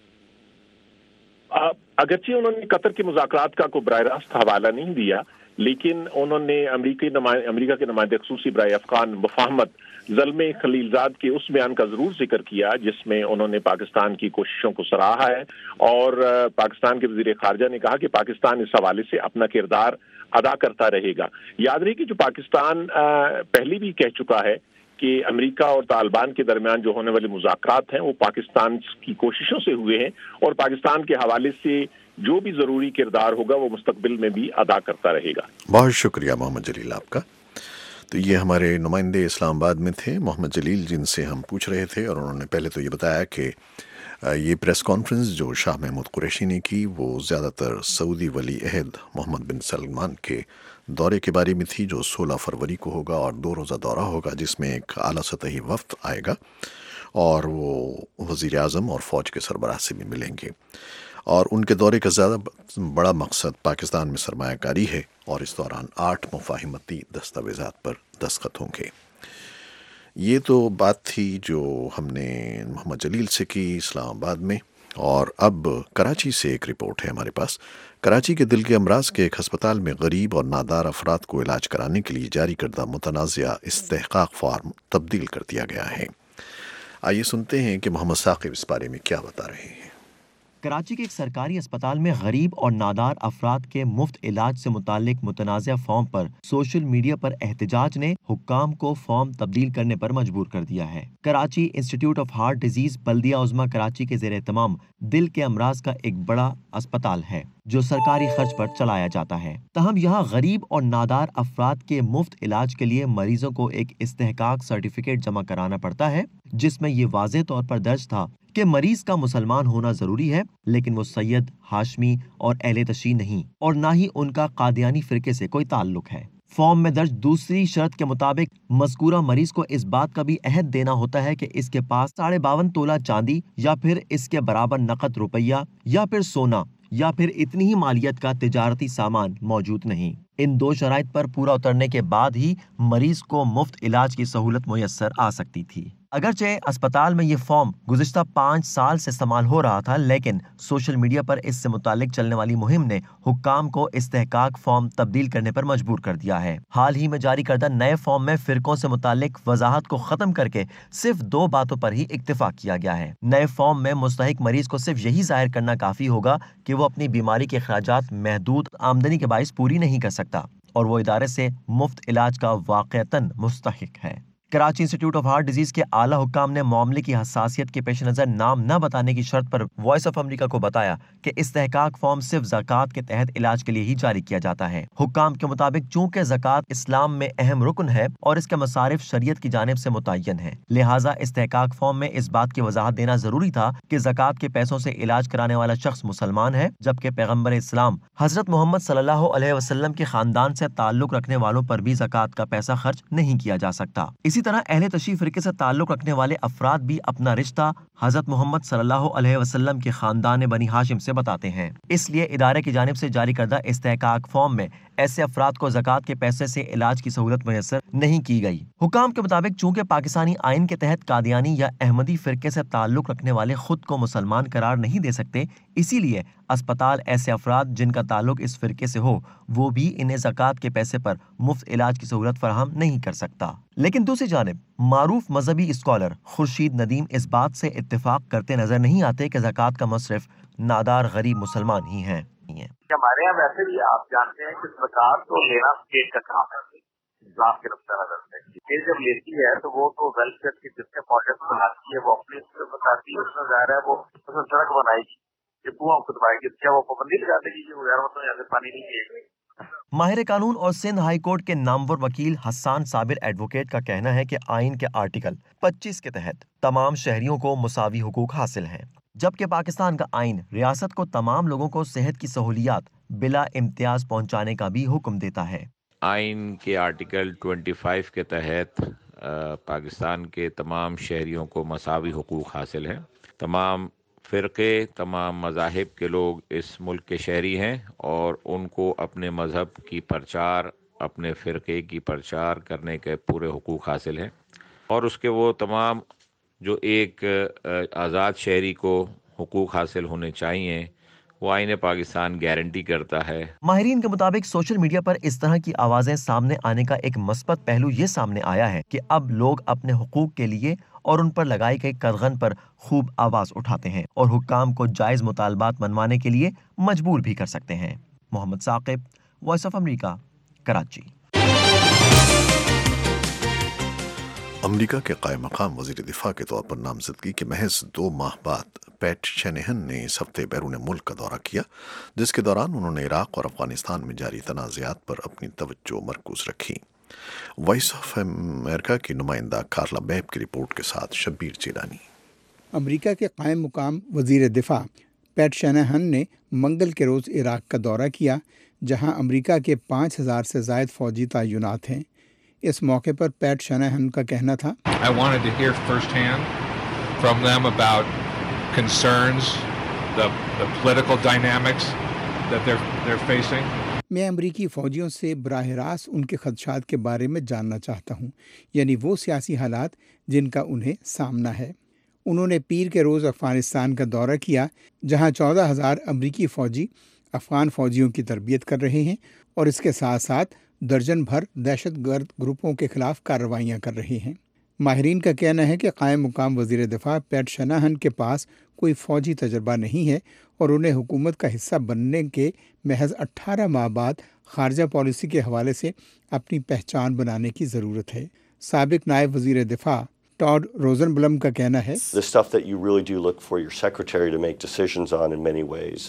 اگرچہ انہوں نے قطر کے مذاکرات کا کوئی براہ راست حوالہ نہیں دیا، لیکن انہوں نے امریکہ کے نمائندے خصوصی برائے افغان مفاہمت زلمے خلیلزاد کے اس بیان کا ضرور ذکر کیا جس میں انہوں نے پاکستان کی کوششوں کو سراہا ہے، اور پاکستان کے وزیر خارجہ نے کہا کہ پاکستان اس حوالے سے اپنا کردار ادا کرتا رہے گا۔ یاد رہے کہ جو پاکستان پہلے بھی کہہ چکا ہے کہ امریکہ اور طالبان کے درمیان جو ہونے والے مذاکرات ہیں وہ پاکستان کی کوششوں سے ہوئے ہیں، اور پاکستان کے حوالے سے جو بھی ضروری کردار ہوگا وہ مستقبل میں بھی ادا کرتا رہے گا۔ بہت شکریہ محمد جلیل آپ کا۔ تو یہ ہمارے نمائندے اسلام آباد میں تھے محمد جلیل، جن سے ہم پوچھ رہے تھے، اور انہوں نے پہلے تو یہ بتایا کہ یہ پریس کانفرنس جو شاہ محمود قریشی نے کی وہ زیادہ تر سعودی ولی عہد محمد بن سلمان کے دورے کے بارے میں تھی، جو 16 فروری کو ہوگا اور 2 روزہ دورہ ہوگا، جس میں ایک اعلیٰ سطحی وفد آئے گا اور وہ وزیر اعظم اور فوج کے سربراہ سے بھی ملیں گے، اور ان کے دورے کا زیادہ بڑا مقصد پاکستان میں سرمایہ کاری ہے، اور اس دوران 8 مفاہمتی دستاویزات پر دستخط ہوں گے۔ یہ تو بات تھی جو ہم نے محمد جلیل سے کی اسلام آباد میں، اور اب کراچی سے ایک رپورٹ ہے ہمارے پاس۔ کراچی کے دل کے امراض کے ایک ہسپتال میں غریب اور نادار افراد کو علاج کرانے کے لیے جاری کردہ متنازعہ استحقاق فارم تبدیل کر دیا گیا ہے۔ آئیے سنتے ہیں کہ محمد ثاقب اس بارے میں کیا بتا رہے ہیں۔ کراچی کے ایک سرکاری اسپتال میں غریب اور نادار افراد کے مفت علاج سے متعلق متنازع فارم پر سوشل میڈیا پر احتجاج نے حکام کو فارم تبدیل کرنے پر مجبور کر دیا ہے۔ Karachi institute of heart disease بلدیہ عظمیٰ کراچی کے زیر اہتمام دل کے امراض کا ایک بڑا اسپتال ہے جو سرکاری خرچ پر چلایا جاتا ہے، تاہم یہاں غریب اور نادار افراد کے مفت علاج کے لیے مریضوں کو ایک استحقاق سرٹیفکیٹ جمع کرانا پڑتا ہے، جس میں یہ واضح طور پر درج تھا کہ مریض کا مسلمان ہونا ضروری ہے، لیکن وہ سید، ہاشمی اور اہل تشیع نہیں، اور نہ ہی ان کا قادیانی فرقے سے کوئی تعلق ہے۔ فارم میں درج دوسری شرط کے مطابق مذکورہ مریض کو اس بات کا بھی عہد دینا ہوتا ہے کہ اس کے پاس 52.5 تولہ چاندی یا پھر اس کے برابر نقد روپیہ یا پھر سونا یا پھر اتنی ہی مالیت کا تجارتی سامان موجود نہیں۔ ان 2 شرائط پر پورا اترنے کے بعد ہی مریض کو مفت علاج کی سہولت میسر آ سکتی تھی۔ اگرچہ اسپتال میں یہ فارم گزشتہ 5 سال سے استعمال ہو رہا تھا، لیکن سوشل میڈیا پر اس سے متعلق چلنے والی مہم نے حکام کو استحقاق فارم تبدیل کرنے پر مجبور کر دیا ہے۔ حال ہی میں جاری کردہ نئے فارم میں فرقوں سے متعلق وضاحت کو ختم کر کے صرف 2 باتوں پر ہی اکتفا کیا گیا ہے۔ نئے فارم میں مستحق مریض کو صرف یہی ظاہر کرنا کافی ہوگا کہ وہ اپنی بیماری کے اخراجات محدود آمدنی کے باعث پوری نہیں کر سکتا اور وہ ادارے سے مفت علاج کا واقعتاً مستحق ہے۔ Karachi institute of heart disease کے اعلیٰ حکام نے معاملے کی حساسیت کے پیش نظر نام نہ بتانے کی شرط پر وائس آف امریکہ کو بتایا کہ استحقاق فارم صرف زکوٰۃ کے تحت علاج کے لیے ہی جاری کیا جاتا ہے۔ حکام کے مطابق چونکہ زکوٰۃ اسلام میں اہم رکن ہے اور اس کے مصارف شریعت کی جانب سے متعین ہے، لہٰذا استحقاق فارم میں اس بات کی وضاحت دینا ضروری تھا کہ زکوٰۃ کے پیسوں سے علاج کرانے والا شخص مسلمان ہے، جبکہ پیغمبر اسلام حضرت محمد صلی اللہ علیہ وسلم کے خاندان سے تعلق رکھنے والوں پر بھی زکوٰۃ کا پیسہ خرچ نہیں کیا جا سکتا۔ اسی طرح اہل تشیع فرقے سے تعلق رکھنے والے افراد بھی اپنا رشتہ حضرت محمد صلی اللہ علیہ وسلم کے خاندان بنی ہاشم سے بتاتے ہیں، اس لیے ادارے کی جانب سے جاری کردہ استحقاق فارم میں ایسے افراد کو زکوٰۃ کے پیسے سے علاج کی سہولت میسر نہیں کی گئی۔ حکام کے مطابق چونکہ پاکستانی آئین کے تحت قادیانی یا احمدی فرقے سے تعلق رکھنے والے خود کو مسلمان قرار نہیں دے سکتے، اسی لیے اسپتال ایسے افراد جن کا تعلق اس فرقے سے ہو وہ بھی انہیں زکوٰۃ کے پیسے پر مفت علاج کی سہولت فراہم نہیں کر سکتا۔ لیکن دوسری جانب معروف مذہبی اسکالر خورشید ندیم اس بات سے اتفاق کرتے نظر نہیں آتے کہ زکوٰۃ کا مصرف نادار غریب مسلمان ہی ہیں۔ ہمارے یہاں ویسے بھی آپ جانتے ہیں کہ زکوٰۃ تو لینا اسٹیٹ کا کام ہے اسلام کے نقطہ نظر سے، اسٹیٹ جب لیتی ہے تو وہ تو ویلفیئر کے جتنے پروجیکٹ بناتی ہے وہ اپنی بتاتی ہے، اس میں ظاہر ہے وہ سڑک بنائے گی، کنواں کھدوائے گی، کیا وہ پابندی لگا دے گی کہ غیر مطلب یہاں سے پانی نہیں پیے گا؟ ماہر قانون اور سندھ ہائی کورٹ کے نامور وکیل حسان صابر ایڈوکیٹ کا کہنا ہے کہ آئین کے آرٹیکل 25 کے تحت تمام شہریوں کو مساوی حقوق حاصل ہیں، جبکہ پاکستان کا آئین ریاست کو تمام لوگوں کو صحت کی سہولیات بلا امتیاز پہنچانے کا بھی حکم دیتا ہے۔ آئین کے آرٹیکل 25 کے تحت پاکستان کے تمام شہریوں کو مساوی حقوق حاصل ہیں۔ تمام فرقے، تمام مذاہب کے لوگ اس ملک کے شہری ہیں اور ان کو اپنے مذہب کی پرچار، اپنے فرقے کی پرچار کرنے کے پورے حقوق حاصل ہیں، اور اس کے وہ تمام جو ایک آزاد شہری کو حقوق حاصل ہونے چاہیے وہ آئین پاکستان گارنٹی کرتا ہے۔ ماہرین کے مطابق سوشل میڈیا پر اس طرح کی آوازیں سامنے آنے کا ایک مثبت پہلو یہ سامنے آیا ہے کہ اب لوگ اپنے حقوق کے لیے اور ان پر لگائی گئی قدغن پر خوب آواز اٹھاتے ہیں اور حکام کو جائز مطالبات منوانے کے لیے مجبور بھی کر سکتے ہیں۔ Muhammad Saqib, voice of America, Karachi. America کے قائم مقام وزیر دفاع کے طور پر نامزدگی کے محض 2 ماہ بعد پیٹ شینہن نے اس ہفتے بیرون ملک کا دورہ کیا، جس کے دوران انہوں نے عراق اور افغانستان میں جاری تنازعات پر اپنی توجہ مرکوز رکھی۔ وائس آف امریکہ کی نمائندہ کارلا بیب کی رپورٹ کے ساتھ شبیر چیلانی۔ امریکہ کے قائم مقام وزیر دفاع پیٹ شینہن نے منگل کے روز عراق کا دورہ کیا، جہاں امریکہ کے 5000 سے زائد فوجی تعینات ہیں۔ اس موقع پر پیٹ شینہن کا کہنا تھا، I wanted to hear firsthand from them about concerns, the political dynamics that they're facing. میں امریکی فوجیوں سے براہ راست ان کے خدشات کے بارے میں جاننا چاہتا ہوں، یعنی وہ سیاسی حالات جن کا انہیں سامنا ہے۔ انہوں نے پیر کے روز افغانستان کا دورہ کیا، جہاں 14,000 امریکی فوجی افغان فوجیوں کی تربیت کر رہے ہیں اور اس کے ساتھ ساتھ درجن بھر دہشت گرد گروپوں کے خلاف کارروائیاں کر رہے ہیں۔ ماہرین کا کہنا ہے کہ قائم مقام وزیر دفاع پیٹ شینہن کے پاس کوئی فوجی تجربہ نہیں ہے اور انہیں حکومت کا حصہ بننے کے محض 18 ماہ بعد خارجہ پالیسی کے حوالے سے اپنی پہچان بنانے کی ضرورت ہے۔ سابق نائب وزیر دفاع ٹاڈ روزن بلم کا کہنا ہے، The stuff that you really do look for your secretary to make decisions on in many ways,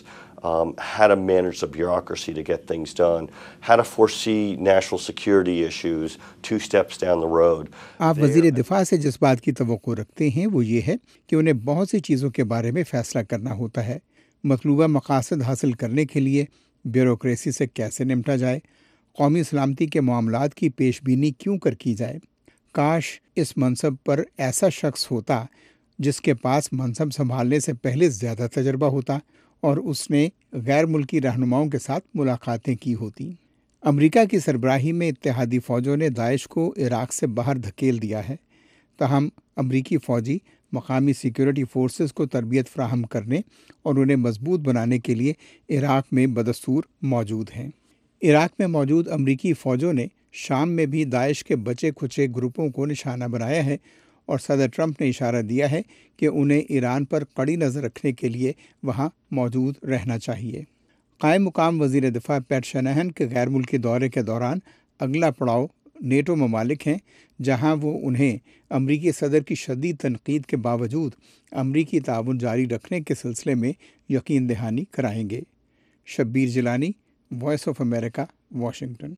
how to manage the bureaucracy to get things done, how to foresee national security issues 2 steps down the road. آپ وزیر دفاع سے جس بات کی توقع رکھتے ہیں وہ یہ ہے کہ انہیں بہت سی چیزوں کے بارے میں فیصلہ کرنا ہوتا ہے، مطلوبہ مقاصد حاصل کرنے کے لیے بیوروکریسی سے کیسے نمٹا جائے، قومی سلامتی کے معاملات کی پیش بینی کیوں کر کی جائے۔ کاش اس منصب پر ایسا شخص ہوتا جس کے پاس منصب سنبھالنے سے پہلے زیادہ تجربہ ہوتا اور اس نے غیر ملکی رہنماؤں کے ساتھ ملاقاتیں کی ہوتی۔ امریکہ کی سربراہی میں اتحادی فوجوں نے داعش کو عراق سے باہر دھکیل دیا ہے، تاہم امریکی فوجی مقامی سیکیورٹی فورسز کو تربیت فراہم کرنے اور انہیں مضبوط بنانے کے لیے عراق میں بدستور موجود ہیں۔ عراق میں موجود امریکی فوجوں نے شام میں بھی داعش کے بچے کھچے گروپوں کو نشانہ بنایا ہے اور صدر ٹرمپ نے اشارہ دیا ہے کہ انہیں ایران پر کڑی نظر رکھنے کے لیے وہاں موجود رہنا چاہیے۔ قائم مقام وزیر دفاع پیٹ شینہن کے غیر ملکی دورے کے دوران اگلا پڑاؤ نیٹو ممالک ہیں، جہاں وہ انہیں امریکی صدر کی شدید تنقید کے باوجود امریکی تعاون جاری رکھنے کے سلسلے میں یقین دہانی کرائیں گے۔ Shabbir Jilani, voice of America, Washington.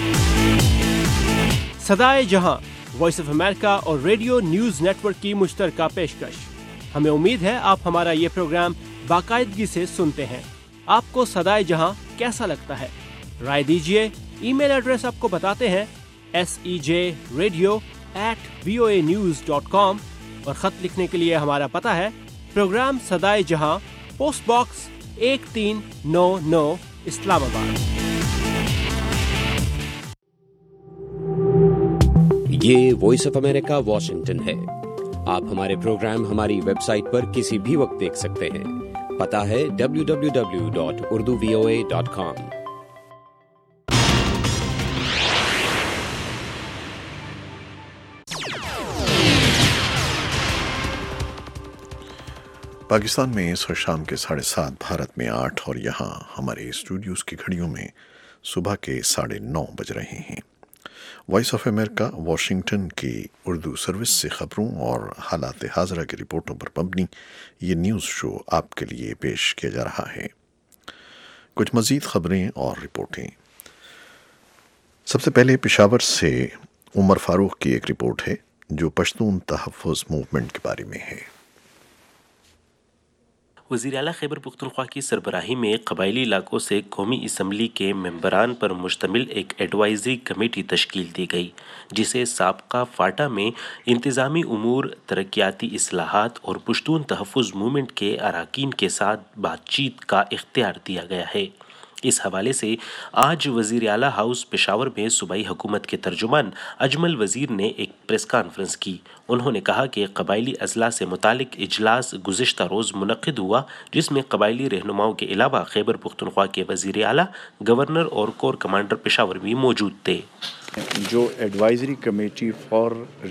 صدائے جہاں وائس آف امریکہ اور ریڈیو نیوز نیٹ ورک کی مشترکہ پیشکش۔ ہمیں امید ہے آپ ہمارا یہ پروگرام باقاعدگی سے سنتے ہیں۔ آپ کو صدائے جہاں کیسا لگتا ہے؟ رائے دیجیے۔ ای میل ایڈریس آپ کو بتاتے ہیں، sejradio@voanews.com، اور خط لکھنے کے لیے ہمارا پتہ ہے پروگرام صدائے جہاں، پوسٹ باکس 1399، اسلام آباد۔ یہ وائس آف امریکہ واشنگٹن ہے۔ آپ ہمارے پروگرام ہماری ویب سائٹ پر کسی بھی وقت دیکھ سکتے ہیں۔ پتہ ہے www.urduvoa.com۔ پاکستان میں اس وقت شام کے 7:30، بھارت میں 8 اور یہاں ہمارے اسٹوڈیوز کی گھڑیوں میں صبح کے 9:30 بج رہے ہیں۔ وائس آف امریکہ واشنگٹن کی اردو سروس سے خبروں اور حالات حاضرہ کی رپورٹوں پر مبنی یہ نیوز شو آپ کے لیے پیش کیا جا رہا ہے۔ کچھ مزید خبریں اور رپورٹیں۔ سب سے پہلے پشاور سے عمر فاروق کی ایک رپورٹ ہے جو پشتون تحفظ موومنٹ کے بارے میں ہے۔ وزیر اعلیٰ خیبر پختونخوا کی سربراہی میں قبائلی علاقوں سے قومی اسمبلی کے ممبران پر مشتمل ایک ایڈوائزری کمیٹی تشکیل دی گئی، جسے سابقہ فاٹا میں انتظامی امور، ترقیاتی اصلاحات اور پشتون تحفظ موومنٹ کے اراکین کے ساتھ بات چیت کا اختیار دیا گیا ہے۔ اس حوالے سے آج وزیر اعلیٰ ہاؤس پشاور میں صوبائی حکومت کے ترجمان اجمل وزیر نے ایک پریس کانفرنس کی۔ انہوں نے کہا کہ قبائلی اضلاع سے متعلق اجلاس گزشتہ روز منعقد ہوا، جس میں قبائلی رہنماؤں کے علاوہ خیبر پختونخوا کے وزیر اعلیٰ، گورنر اور کور کمانڈر پشاور بھی موجود تھے۔ جو advisory committee for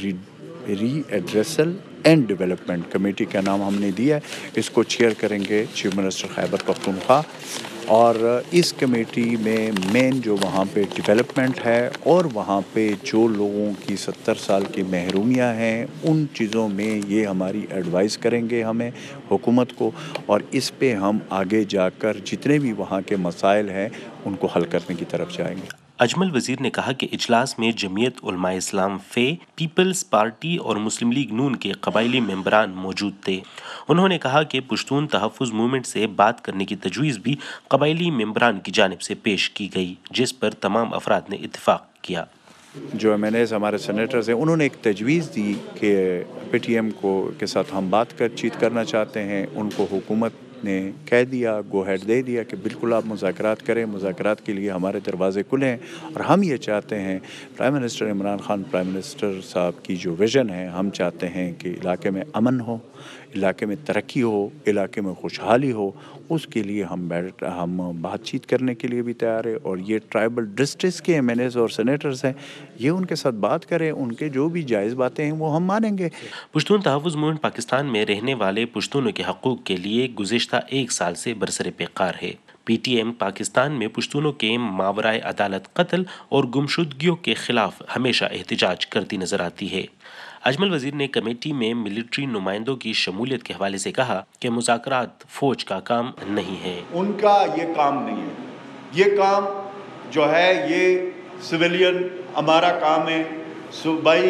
redressal and development committee کا نام ہم نے دیا ہے، اس کو چیئر کریں گے چیف منسٹر خیبر پختونخوا، اور اس کمیٹی میں مین جو وہاں پہ ڈیولپمنٹ ہے اور وہاں پہ جو لوگوں کی 70 سال کی محرومیاں ہیں ان چیزوں میں یہ ہماری ایڈوائز کریں گے ہمیں حکومت کو، اور اس پہ ہم آگے جا کر جتنے بھی وہاں کے مسائل ہیں ان کو حل کرنے کی طرف جائیں گے۔ اجمل وزیر نے کہا کہ اجلاس میں جمعیت علماء اسلام فے، پیپلز پارٹی اور مسلم لیگ نون کے قبائلی ممبران موجود تھے۔ انہوں نے کہا کہ پشتون تحفظ موومنٹ سے بات کرنے کی تجویز بھی قبائلی ممبران کی جانب سے پیش کی گئی، جس پر تمام افراد نے اتفاق کیا۔ جو ایم این ایز ہمارے سینیٹرز ہیں انہوں نے ایک تجویز دی کہ پی ٹی ایم کے ساتھ ہم بات چیت کرنا چاہتے ہیں، ان کو حکومت نے کہہ دیا، گو ہیڈ دے دیا کہ بالکل آپ مذاکرات کریں، مذاکرات کے لیے ہمارے دروازے کھلے ہیں، اور ہم یہ چاہتے ہیں prime minister Imran Khan, prime minister صاحب کی جو ویژن ہے، ہم چاہتے ہیں کہ علاقے میں امن ہو، علاقے میں ترقی ہو، علاقے میں خوشحالی ہو، اس کے لیے ہم بات چیت کرنے کے لیے بھی تیار ہے، اور یہ ٹرائبل ڈسٹرکٹس کے ایم این ایز اور سینیٹرز ہیں، یہ ان کے ساتھ بات کریں، ان کے جو بھی جائز باتیں ہیں وہ ہم مانیں گے۔ پشتون تحفظ موومنٹ پاکستان میں رہنے والے پشتونوں کے حقوق کے لیے گزشتہ 1 سال سے برسر پیکار ہے۔ پی ٹی ایم پاکستان میں پشتونوں کے ماورائے عدالت قتل اور گمشدگیوں کے خلاف ہمیشہ احتجاج کرتی نظر آتی ہے۔ اجمل وزیر نے کمیٹی میں ملٹری نمائندوں کی شمولیت کے حوالے سے کہا کہ مذاکرات فوج کا کام نہیں ہے۔ ان کا یہ کام نہیں ہے، یہ کام جو ہے یہ سویلین ہمارا کام ہے، صوبائی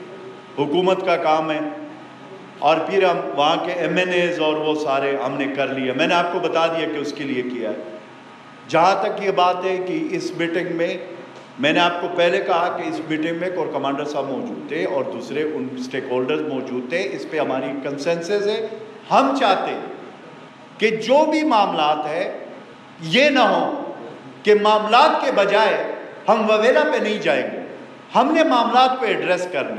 حکومت کا کام ہے، اور پھر ہم وہاں کے ایم این ایز اور وہ سارے ہم نے کر لیا۔ میں نے آپ کو بتا دیا کہ اس کے لیے کیا ہے۔ جہاں تک یہ بات ہے کہ اس میٹنگ میں میں نے آپ کو پہلے کہا کہ اس میٹنگ میں کور کمانڈر صاحب موجود تھے اور دوسرے ان سٹیک ہولڈرز موجود تھے، اس پہ ہماری کنسنسس ہے۔ ہم چاہتے ہیں کہ جو بھی معاملات ہے یہ نہ ہو کہ معاملات کے بجائے ہم وویلا پہ نہیں جائیں گے، ہم نے معاملات کو ایڈریس کرنے۔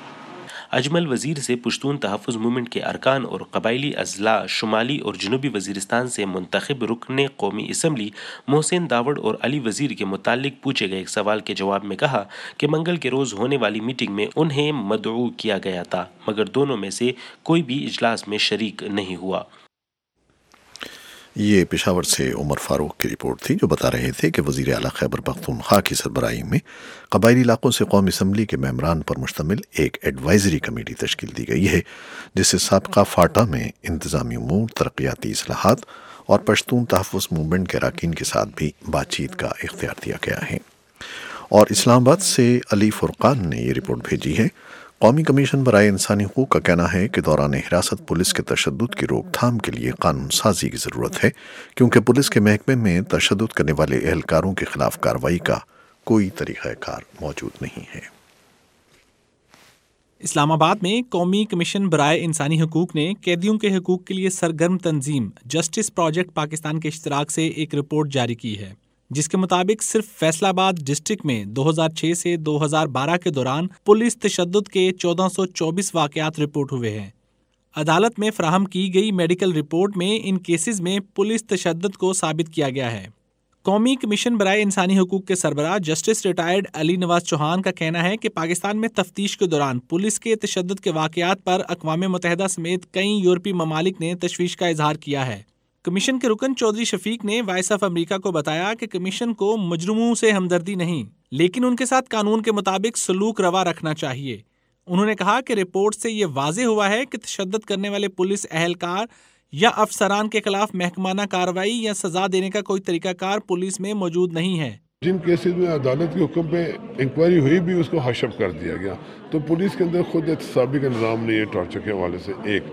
اجمل وزیر سے پشتون تحفظ موومنٹ کے ارکان اور قبائلی اضلاع شمالی اور جنوبی وزیرستان سے منتخب رکن قومی اسمبلی محسن داوڑ اور علی وزیر کے متعلق پوچھے گئے ایک سوال کے جواب میں کہا کہ منگل کے روز ہونے والی میٹنگ میں انہیں مدعو کیا گیا تھا، مگر دونوں میں سے کوئی بھی اجلاس میں شریک نہیں ہوا۔ یہ پشاور سے عمر فاروق کی رپورٹ تھی جو بتا رہے تھے کہ وزیر اعلیٰ خیبر پختونخوا کی سربراہی میں قبائلی علاقوں سے قومی اسمبلی کے ممبران پر مشتمل ایک ایڈوائزری کمیٹی تشکیل دی گئی ہے، جسے سابقہ فاٹا میں انتظامی امور، ترقیاتی اصلاحات اور پشتون تحفظ موومنٹ کے اراکین کے ساتھ بھی بات چیت کا اختیار دیا گیا ہے۔ اور اسلام آباد سے علی فرقان نے یہ رپورٹ بھیجی ہے۔ قومی کمیشن برائے انسانی حقوق کا کہنا ہے کہ دوران حراست پولیس کے تشدد کی روک تھام کے لیے قانون سازی کی ضرورت ہے، کیونکہ پولیس کے محکمے میں تشدد کرنے والے اہلکاروں کے خلاف کارروائی کا کوئی طریقہ کار موجود نہیں ہے۔ اسلام آباد میں قومی کمیشن برائے انسانی حقوق نے قیدیوں کے حقوق کے لیے سرگرم تنظیم جسٹس پروجیکٹ پاکستان کے اشتراک سے ایک رپورٹ جاری کی ہے، جس کے مطابق صرف فیصل آباد ڈسٹرکٹ میں 2006 سے 2012 کے دوران پولیس تشدد کے 1424 واقعات رپورٹ ہوئے ہیں۔ عدالت میں فراہم کی گئی میڈیکل رپورٹ میں ان کیسز میں پولیس تشدد کو ثابت کیا گیا ہے۔ قومی کمیشن برائے انسانی حقوق کے سربراہ جسٹس ریٹائرڈ علی نواز چوہان کا کہنا ہے کہ پاکستان میں تفتیش کے دوران پولیس کے تشدد کے واقعات پر اقوام متحدہ سمیت کئی یورپی ممالک نے تشویش کا اظہار کیا ہے۔ کمیشن کے رکن چودھری شفیق نے وائس آف امریکہ کو بتایا کہ کمیشن کو مجرموں سے ہمدردی نہیں، لیکن ان کے ساتھ قانون کے مطابق سلوک روا رکھنا چاہیے۔ انہوں نے کہا کہ رپورٹ سے یہ واضح ہوا ہے کہ تشدد کرنے والے پولیس اہلکار یا افسران کے خلاف محکمانہ کارروائی یا سزا دینے کا کوئی طریقہ کار پولیس میں موجود نہیں ہے۔ جن کیسز میں عدالت کے حکم پہ انکوائری ہوئی بھی اس کو حشب کر دیا گیا، تو پولیس کے اندر خود احتسابی کا نظام نہیں ہے ٹارچر کے حوالے سے۔ ایک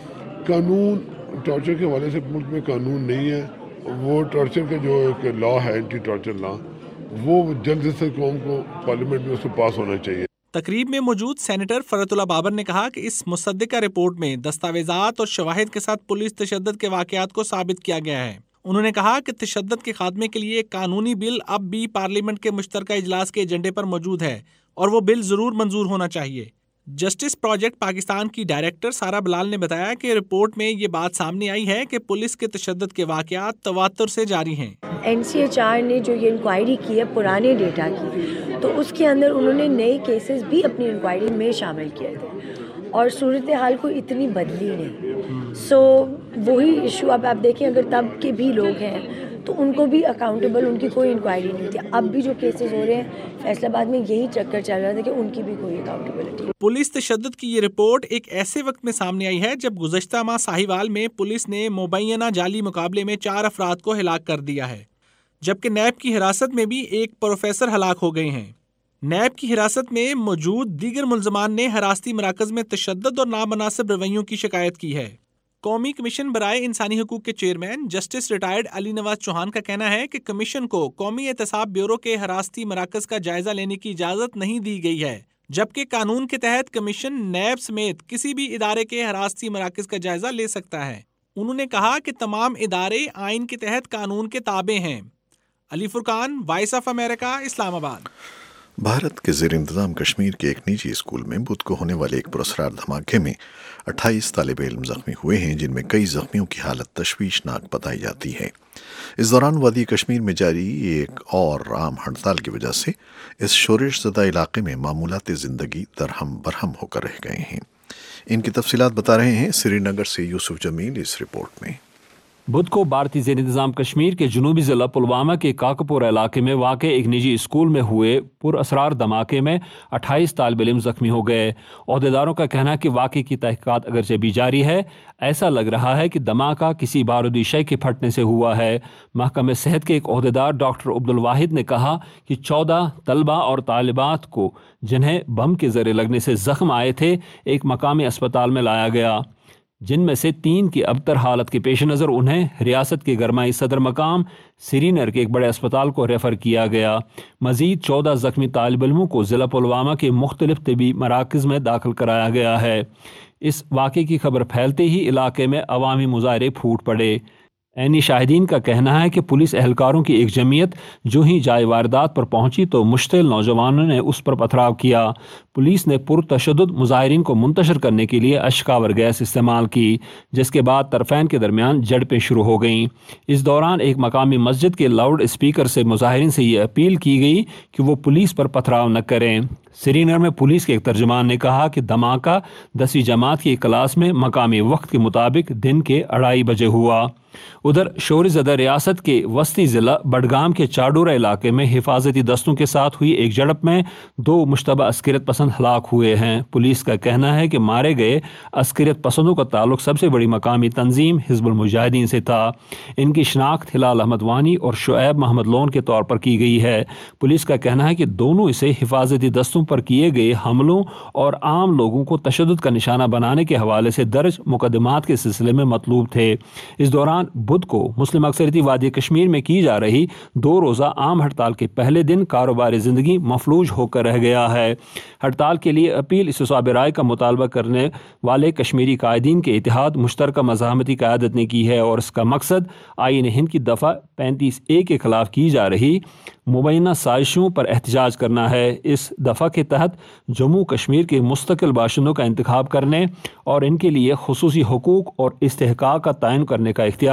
قانون ٹارچر کے حوالے سے ملک میں قانون نہیں ہے، وہ ٹارچر کا جو ایک لا ہے اینٹی ٹارچر لا، وہ جلد سے قوم کو پارلیمنٹ میں اس کو پاس ہونا چاہیے۔ تقریب میں موجود سینیٹر فرت اللہ بابر نے کہا کہ اس مصدقہ رپورٹ میں دستاویزات اور شواہد کے ساتھ پولیس تشدد کے واقعات کو ثابت کیا گیا ہے۔ انہوں نے کہا کہ تشدد کے خاتمے کے لیے ایک قانونی بل اب بھی پارلیمنٹ کے مشترکہ اجلاس کے ایجنڈے پر موجود ہے اور وہ بل ضرور منظور ہونا چاہیے۔ جسٹس پروجیکٹ پاکستان کی ڈائریکٹر سارا بلال نے بتایا کہ رپورٹ میں یہ بات سامنے آئی ہے کہ پولیس کے تشدد کے واقعات تواتر سے جاری ہیں۔ NCHR نے جو یہ انکوائری کی ہے پرانے ڈیٹا کی، تو اس کے اندر انہوں نے نئے کیسز بھی اپنی انکوائری میں شامل کیے تھے اور صورتحال کو اتنی بدلی نہیں۔ سو وہی ایشو اب آپ دیکھیں، اگر تب کے بھی لوگ ہیں تو ان کو بھی اکاؤنٹیبل، ان کی کوئی انکوائری نہیں تھی۔ اب بھی جو کیسز ہو رہے ہیں فیصل آباد میں، یہی چکر چل رہا تھا کہ ان کی بھی کوئی اکاؤنٹیبلٹی۔ پولیس تشدد کی یہ رپورٹ ایک ایسے وقت میں سامنے آئی ہے جب گزشتہ ماہ ساہیوال میں پولیس نے مبینہ جعلی مقابلے میں 4 افراد کو ہلاک کر دیا ہے، جبکہ نیب کی حراست میں بھی ایک پروفیسر ہلاک ہو گئے ہیں۔ نیب کی حراست میں موجود دیگر ملزمان نے حراستی مراکز میں تشدد اور نامناسب رویوں کی شکایت کی ہے۔ قومی کمیشن برائے انسانی حقوق کے chairman justice retired Ali Nawaz Chauhan کا کہنا ہے کہ کمیشن کو قومی احتساب بیورو کے حراستی مراکز کا جائزہ لینے کی اجازت نہیں دی گئی ہے، جبکہ قانون کے تحت کمیشن نیب سمیت کسی بھی ادارے کے حراستی مراکز کا جائزہ لے سکتا ہے۔ انہوں نے کہا کہ تمام ادارے آئین کے تحت قانون کے تابع ہیں۔ علی فرقان، وائس آف امریکہ، اسلام آباد۔ بھارت کے زیر انتظام کشمیر کے ایک نجی اسکول میں بدھ کو ہونے والے ایک پراسرار دھماکے میں 28 طالب علم زخمی ہوئے ہیں، جن میں کئی زخمیوں کی حالت تشویشناک بتائی جاتی ہے۔ اس دوران وادی کشمیر میں جاری ایک اور عام ہڑتال کی وجہ سے اس شورش زدہ علاقے میں معمولات زندگی درہم برہم ہو کر رہ گئے ہیں۔ ان کی تفصیلات بتا رہے ہیں سری نگر سے یوسف جمیل اس رپورٹ میں۔ بدھ کو بھارتی زیر انتظام کشمیر کے جنوبی ضلع پلوامہ کے کاکپور علاقے میں واقع ایک نجی اسکول میں ہوئے پر اسرار دھماکے میں 28 طالب علم زخمی ہو گئے۔ عہدیداروں کا کہنا ہے کہ واقعے کی تحقیقات اگرچہ بھی جاری ہے، ایسا لگ رہا ہے کہ دھماکہ کسی بارودی شے کے پھٹنے سے ہوا ہے۔ محکمہ صحت کے ایک عہدیدار ڈاکٹر عبدالواحد نے کہا کہ 14 طلبہ اور طالبات کو جنہیں بم کے ذریعے لگنے سے زخم آئے تھے ایک مقامی اسپتال میں لایا گیا، جن میں سے 3 کی ابتر حالت کے پیش نظر انہیں ریاست کے گرمائی صدر مقام سری نگر کے ایک بڑے اسپتال کو ریفر کیا گیا۔ مزید 14 زخمی طالب علموں کو ضلع پلوامہ کے مختلف طبی مراکز میں داخل کرایا گیا ہے۔ اس واقعے کی خبر پھیلتے ہی علاقے میں عوامی مظاہرے پھوٹ پڑے۔ عینی شاہدین کا کہنا ہے کہ پولیس اہلکاروں کی ایک جمعیت جو ہی جائے واردات پر پہنچی تو مشتعل نوجوانوں نے اس پر پتھراؤ کیا۔ پولیس نے پرتشدد مظاہرین کو منتشر کرنے کے لیے اشکاور گیس استعمال کی، جس کے بعد طرفین کے درمیان جھڑپیں شروع ہو گئیں۔ اس دوران ایک مقامی مسجد کے لاؤڈ اسپیکر سے مظاہرین سے یہ اپیل کی گئی کہ وہ پولیس پر پتھراؤ نہ کریں۔ سری نگر میں پولیس کے ایک ترجمان نے کہا کہ دھماکہ 10ویں جماعت کی ایک کلاس میں مقامی وقت کے مطابق دن کے 2:30 بجے ہوا۔ ادھر شور زدہ ریاست کے وسطی ضلع بڈگام کے چاڈورہ علاقے میں حفاظتی دستوں کے ساتھ ہوئی ایک جھڑپ میں 2 مشتبہ عسکریت پسند ہلاک ہوئے ہیں۔ پولیس کا کہنا ہے کہ مارے گئے عسکریت پسندوں کا تعلق سب سے بڑی مقامی تنظیم حزب المجاہدین سے تھا۔ ان کی شناخت ہلال احمد وانی اور شعیب محمد لون کے طور پر کی گئی ہے۔ پولیس کا کہنا ہے کہ دونوں اسے حفاظتی دستوں پر کیے گئے حملوں اور عام لوگوں کو تشدد کا نشانہ بنانے کے حوالے سے درج مقدمات کے سلسلے میں مطلوب تھے۔ اس دوران بدھ کو مسلم اکثریتی وادی کشمیر میں کی جا رہی 2 روزہ عام ہڑتال کے پہلے دن کاروباری زندگی مفلوج ہو کر رہ گیا ہے۔ ہڑتال کے لیے اپیل استصواب رائے کا مطالبہ کرنے والے کشمیری قائدین کے اتحاد مشترکہ مزاحمتی قیادت نے کی ہے اور اس کا مقصد آئین ہند کی دفعہ 35A کے خلاف کی جا رہی مبینہ سازشوں پر احتجاج کرنا ہے۔ اس دفعہ کے تحت جموں کشمیر کے مستقل باشندوں کا انتخاب کرنے اور ان کے لیے خصوصی حقوق اور استحقاق کا تعین کرنے کا اختیار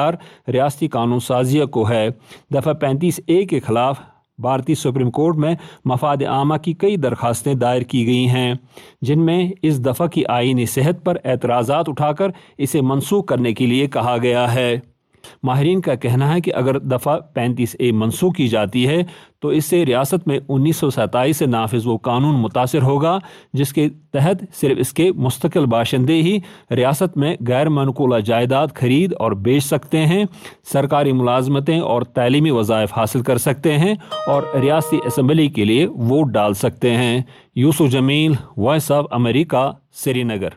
اختیار ریاستی قانون سازیہ کو ہے۔ دفعہ 35A کے خلاف بھارتی سپریم کورٹ میں مفاد عامہ کی کئی درخواستیں دائر کی گئی ہیں، جن میں اس دفعہ کی آئینی صحت پر اعتراضات اٹھا کر اسے منسوخ کرنے کے لیے کہا گیا ہے۔ ماہرین کا کہنا ہے کہ اگر دفعہ 35A منسوخ کی جاتی ہے تو اس سے ریاست میں 1927 سے نافذ وہ قانون متاثر ہوگا جس کے تحت صرف اس کے مستقل باشندے ہی ریاست میں غیر منقولہ جائیداد خرید اور بیچ سکتے ہیں، سرکاری ملازمتیں اور تعلیمی وظائف حاصل کر سکتے ہیں اور ریاستی اسمبلی کے لیے ووٹ ڈال سکتے ہیں۔ Yusuf Jamil, voice of America, Srinagar.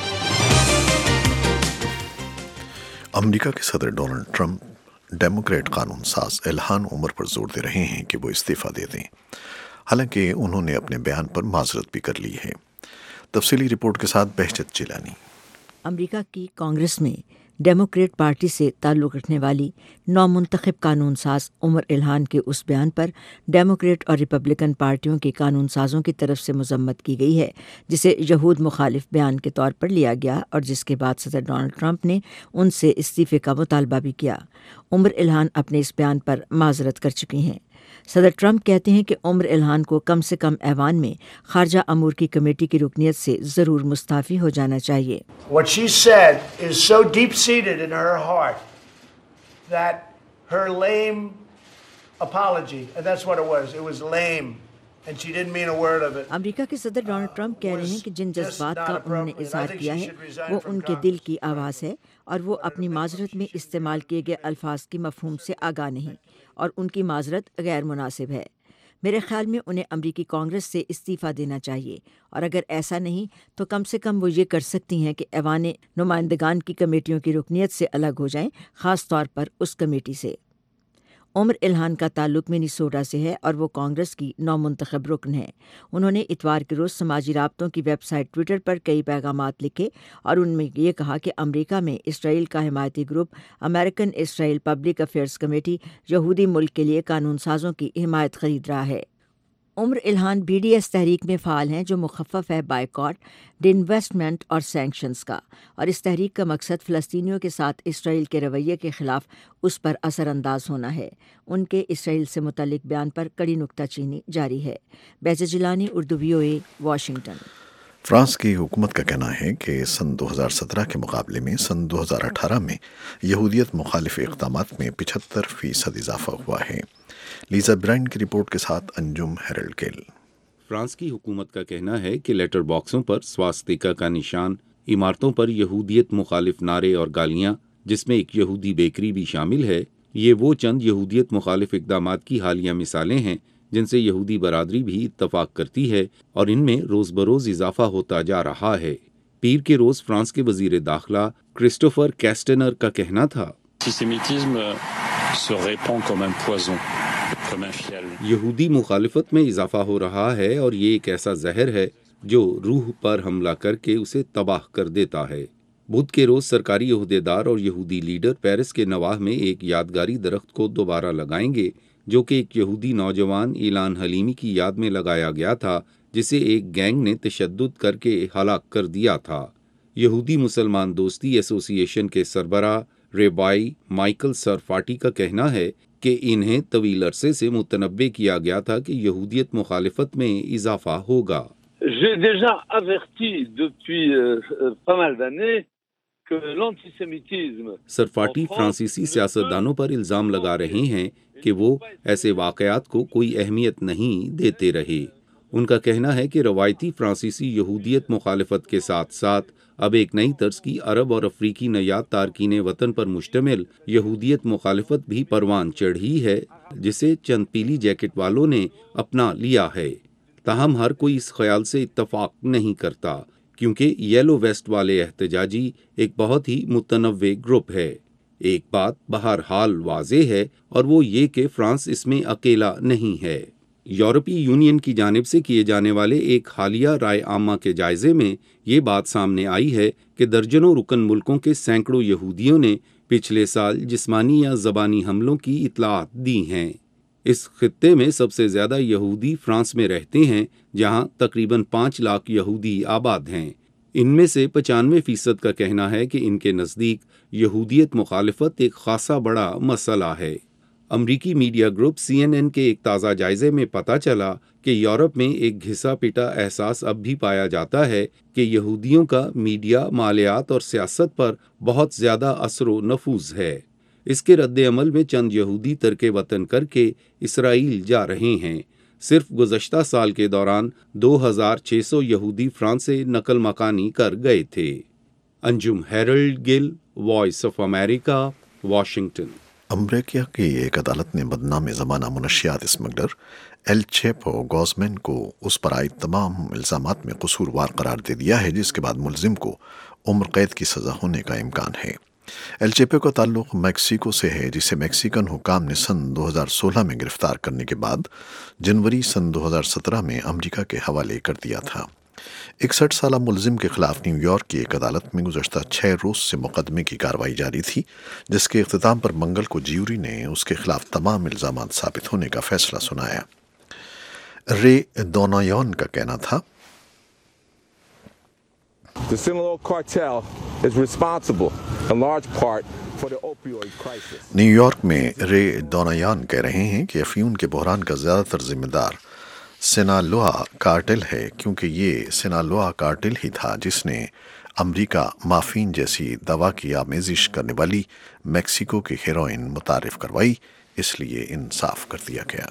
America کے صدر ڈونلڈ ٹرمپ ڈیموکریٹ قانون ساز الہان عمر پر زور دے رہے ہیں کہ وہ استعفیٰ دے دیں، حالانکہ انہوں نے اپنے بیان پر معذرت بھی کر لی ہے۔ تفصیلی رپورٹ کے ساتھ بہجت جیلانی۔ امریکہ کی کانگریس میں ڈیموکریٹ پارٹی سے تعلق رکھنے والی نومنتخب قانون ساز عمر الہان کے اس بیان پر ڈیموکریٹ اور ریپبلکن پارٹیوں کے قانون سازوں کی طرف سے مذمت کی گئی ہے، جسے یہود مخالف بیان کے طور پر لیا گیا اور جس کے بعد صدر ڈونلڈ ٹرمپ نے ان سے استعفے کا مطالبہ بھی کیا۔ عمر الہان اپنے اس بیان پر معذرت کر چکی ہیں۔ صدر ٹرمپ کہتے ہیں کہ عمر الہان کو کم سے کم ایوان میں خارجہ امور کی کمیٹی کی رکنیت سے ضرور مستعفی ہو جانا چاہیے۔ What she said is so deep-seated in her heart that her lame apology, and that's what it was lame, and she didn't mean a word of it. امریکہ کے صدر ڈونلڈ ٹرمپ کہہ رہے ہیں کہ جن جذبات کا انہوں نے اظہار کیا ہے وہ ان کے دل کی آواز ہے اور وہ اپنی معذرت میں استعمال کیے گئے الفاظ کی مفہوم سے آگاہ نہیں اور ان کی معذرت غیر مناسب ہے۔ میرے خیال میں انہیں امریکی کانگریس سے استعفیٰ دینا چاہیے، اور اگر ایسا نہیں تو کم سے کم وہ یہ کر سکتی ہیں کہ ایوان نمائندگان کی کمیٹیوں کی رکنیت سے الگ ہو جائیں، خاص طور پر اس کمیٹی سے۔ عمر الہان کا تعلق منیسوٹا سے ہے اور وہ کانگریس کی نومنتخب رکن ہیں۔ انہوں نے اتوار کے روز سماجی رابطوں کی ویب سائٹ ٹویٹر پر کئی پیغامات لکھے اور ان میں یہ کہا کہ امریکہ میں اسرائیل کا حمایتی group American Israel public affairs committee یہودی ملک کے لیے قانون سازوں کی حمایت خرید رہا ہے۔ عمر الہان BDS تحریک میں فعال ہیں جو مخفف ہے بائیکاٹ، ڈی انویسٹمنٹ اور سینکشنز کا، اور اس تحریک کا مقصد فلسطینیوں کے ساتھ اسرائیل کے رویے کے خلاف اس پر اثر انداز ہونا ہے۔ ان کے اسرائیل سے متعلق بیان پر کڑی نکتہ چینی جاری ہے۔ Bahjat Jilani, Urdu VOA، Washington. France کی حکومت کا کہنا ہے کہ سن 2017 کے مقابلے میں سن 2018 میں یہودیت مخالف اقدامات میں 75% اضافہ ہوا ہے۔ لیزا برائن کی رپورٹ کے ساتھ انجم ہیرلڈ کیل۔ فرانس کی حکومت کا کہنا ہے کہ لیٹر باکسوں پر سواستیکا کا نشان، عمارتوں پر یہودیت مخالف نعرے اور گالیاں، جس میں ایک یہودی بیکری بھی شامل ہے، یہ وہ چند یہودیت مخالف اقدامات کی حالیہ مثالیں ہیں جن سے یہودی برادری بھی اتفاق کرتی ہے اور ان میں روز بروز اضافہ ہوتا جا رہا ہے۔ پیر کے روز فرانس کے وزیر داخلہ کرسٹوفر کیسٹنر کا کہنا تھا، یہودی مخالفت میں اضافہ ہو رہا ہے اور یہ ایک ایسا زہر ہے جو روح پر حملہ کر کے اسے تباہ کر دیتا ہے۔ بدھ کے روز سرکاری عہدیدار اور یہودی لیڈر پیرس کے نواح میں ایک یادگاری درخت کو دوبارہ لگائیں گے جو کہ ایک یہودی نوجوان ایلان حلیمی کی یاد میں لگایا گیا تھا جسے ایک گینگ نے تشدد کر کے ہلاک کر دیا تھا۔ یہودی مسلمان دوستی ایسوسی ایشن کے سربراہ ریبائی مائیکل سرفاٹی کا کہنا ہے کہ انہیں طویل عرصے سے متنبع کیا گیا تھا کہ یہودیت مخالفت میں اضافہ ہوگا۔ سرفاٹی فرانسیسی سیاستدانوں پر الزام لگا رہے ہیں کہ وہ ایسے واقعات کو کوئی اہمیت نہیں دیتے رہے۔ ان کا کہنا ہے کہ روایتی فرانسیسی یہودیت مخالفت کے ساتھ ساتھ اب ایک نئی طرز کی عرب اور افریقی نیاد تارکین وطن پر مشتمل یہودیت مخالفت بھی پروان چڑھی ہے جسے چند پیلی جیکٹ والوں نے اپنا لیا ہے۔ تاہم ہر کوئی اس خیال سے اتفاق نہیں کرتا کیونکہ یلو ویسٹ والے احتجاجی ایک بہت ہی متنوع گروپ ہے۔ ایک بات بہرحال واضح ہے اور وہ یہ کہ فرانس اس میں اکیلا نہیں ہے۔ یورپی یونین کی جانب سے کیے جانے والے ایک حالیہ رائے عامہ کے جائزے میں یہ بات سامنے آئی ہے کہ درجنوں رکن ملکوں کے سینکڑوں یہودیوں نے پچھلے سال جسمانی یا زبانی حملوں کی اطلاعات دی ہیں۔ اس خطے میں سب سے زیادہ یہودی فرانس میں رہتے ہیں جہاں تقریباً 5 لاکھ یہودی آباد ہیں۔ ان میں سے 95% کا کہنا ہے کہ ان کے نزدیک یہودیت مخالفت ایک خاصا بڑا مسئلہ ہے۔ امریکی میڈیا گروپ CNN کے ایک تازہ جائزے میں پتہ چلا کہ یورپ میں ایک گھسا پٹا احساس اب بھی پایا جاتا ہے کہ یہودیوں کا میڈیا، مالیات اور سیاست پر بہت زیادہ اثر و نفوذ ہے۔ اس کے رد عمل میں چند یہودی ترک وطن کر کے اسرائیل جا رہے ہیں۔ صرف گزشتہ سال کے دوران 2600 یہودی فرانس سے نقل مکانی کر گئے تھے۔ Anjum Harold Gill, voice of America, Washington. امریکہ کی ایک عدالت نے بدنام زمانہ منشیات اسمگلر ایل چیپو گوزمین کو اس پر عائد تمام الزامات میں قصوروار قرار دے دیا ہے، جس کے بعد ملزم کو عمر قید کی سزا ہونے کا امکان ہے۔ ایل چیپو کا تعلق میکسیکو سے ہے، جسے میکسیکن حکام نے سن 2016 میں گرفتار کرنے کے بعد جنوری سن 2017 میں امریکہ کے حوالے کر دیا تھا۔ 61 سالہ ملزم کے خلاف نیو یارک کی ایک عدالت میں گزشتہ 6 روز سے مقدمے کی کارروائی جاری تھی، جس کے اختتام پر منگل کو جیوری نے اس کے خلاف تمام الزامات ثابت ہونے کا فیصلہ سنایا۔ رے دونایان کا کہنا تھا، The Sinaloa cartel is responsible in large part for the opioid crisis. New York میں رے دونایان کہہ رہے ہیں کہ افیون کے بحران کا زیادہ تر ذمہ دار سینالوا کارٹل ہے، کیونکہ یہ سینالوا کارٹل ہی تھا جس نے امریکہ مافین جیسی دوا کی آمیزش کرنے والی میکسیکو کی ہیروئن متعارف کروائی، اس لیے انصاف کر دیا گیا۔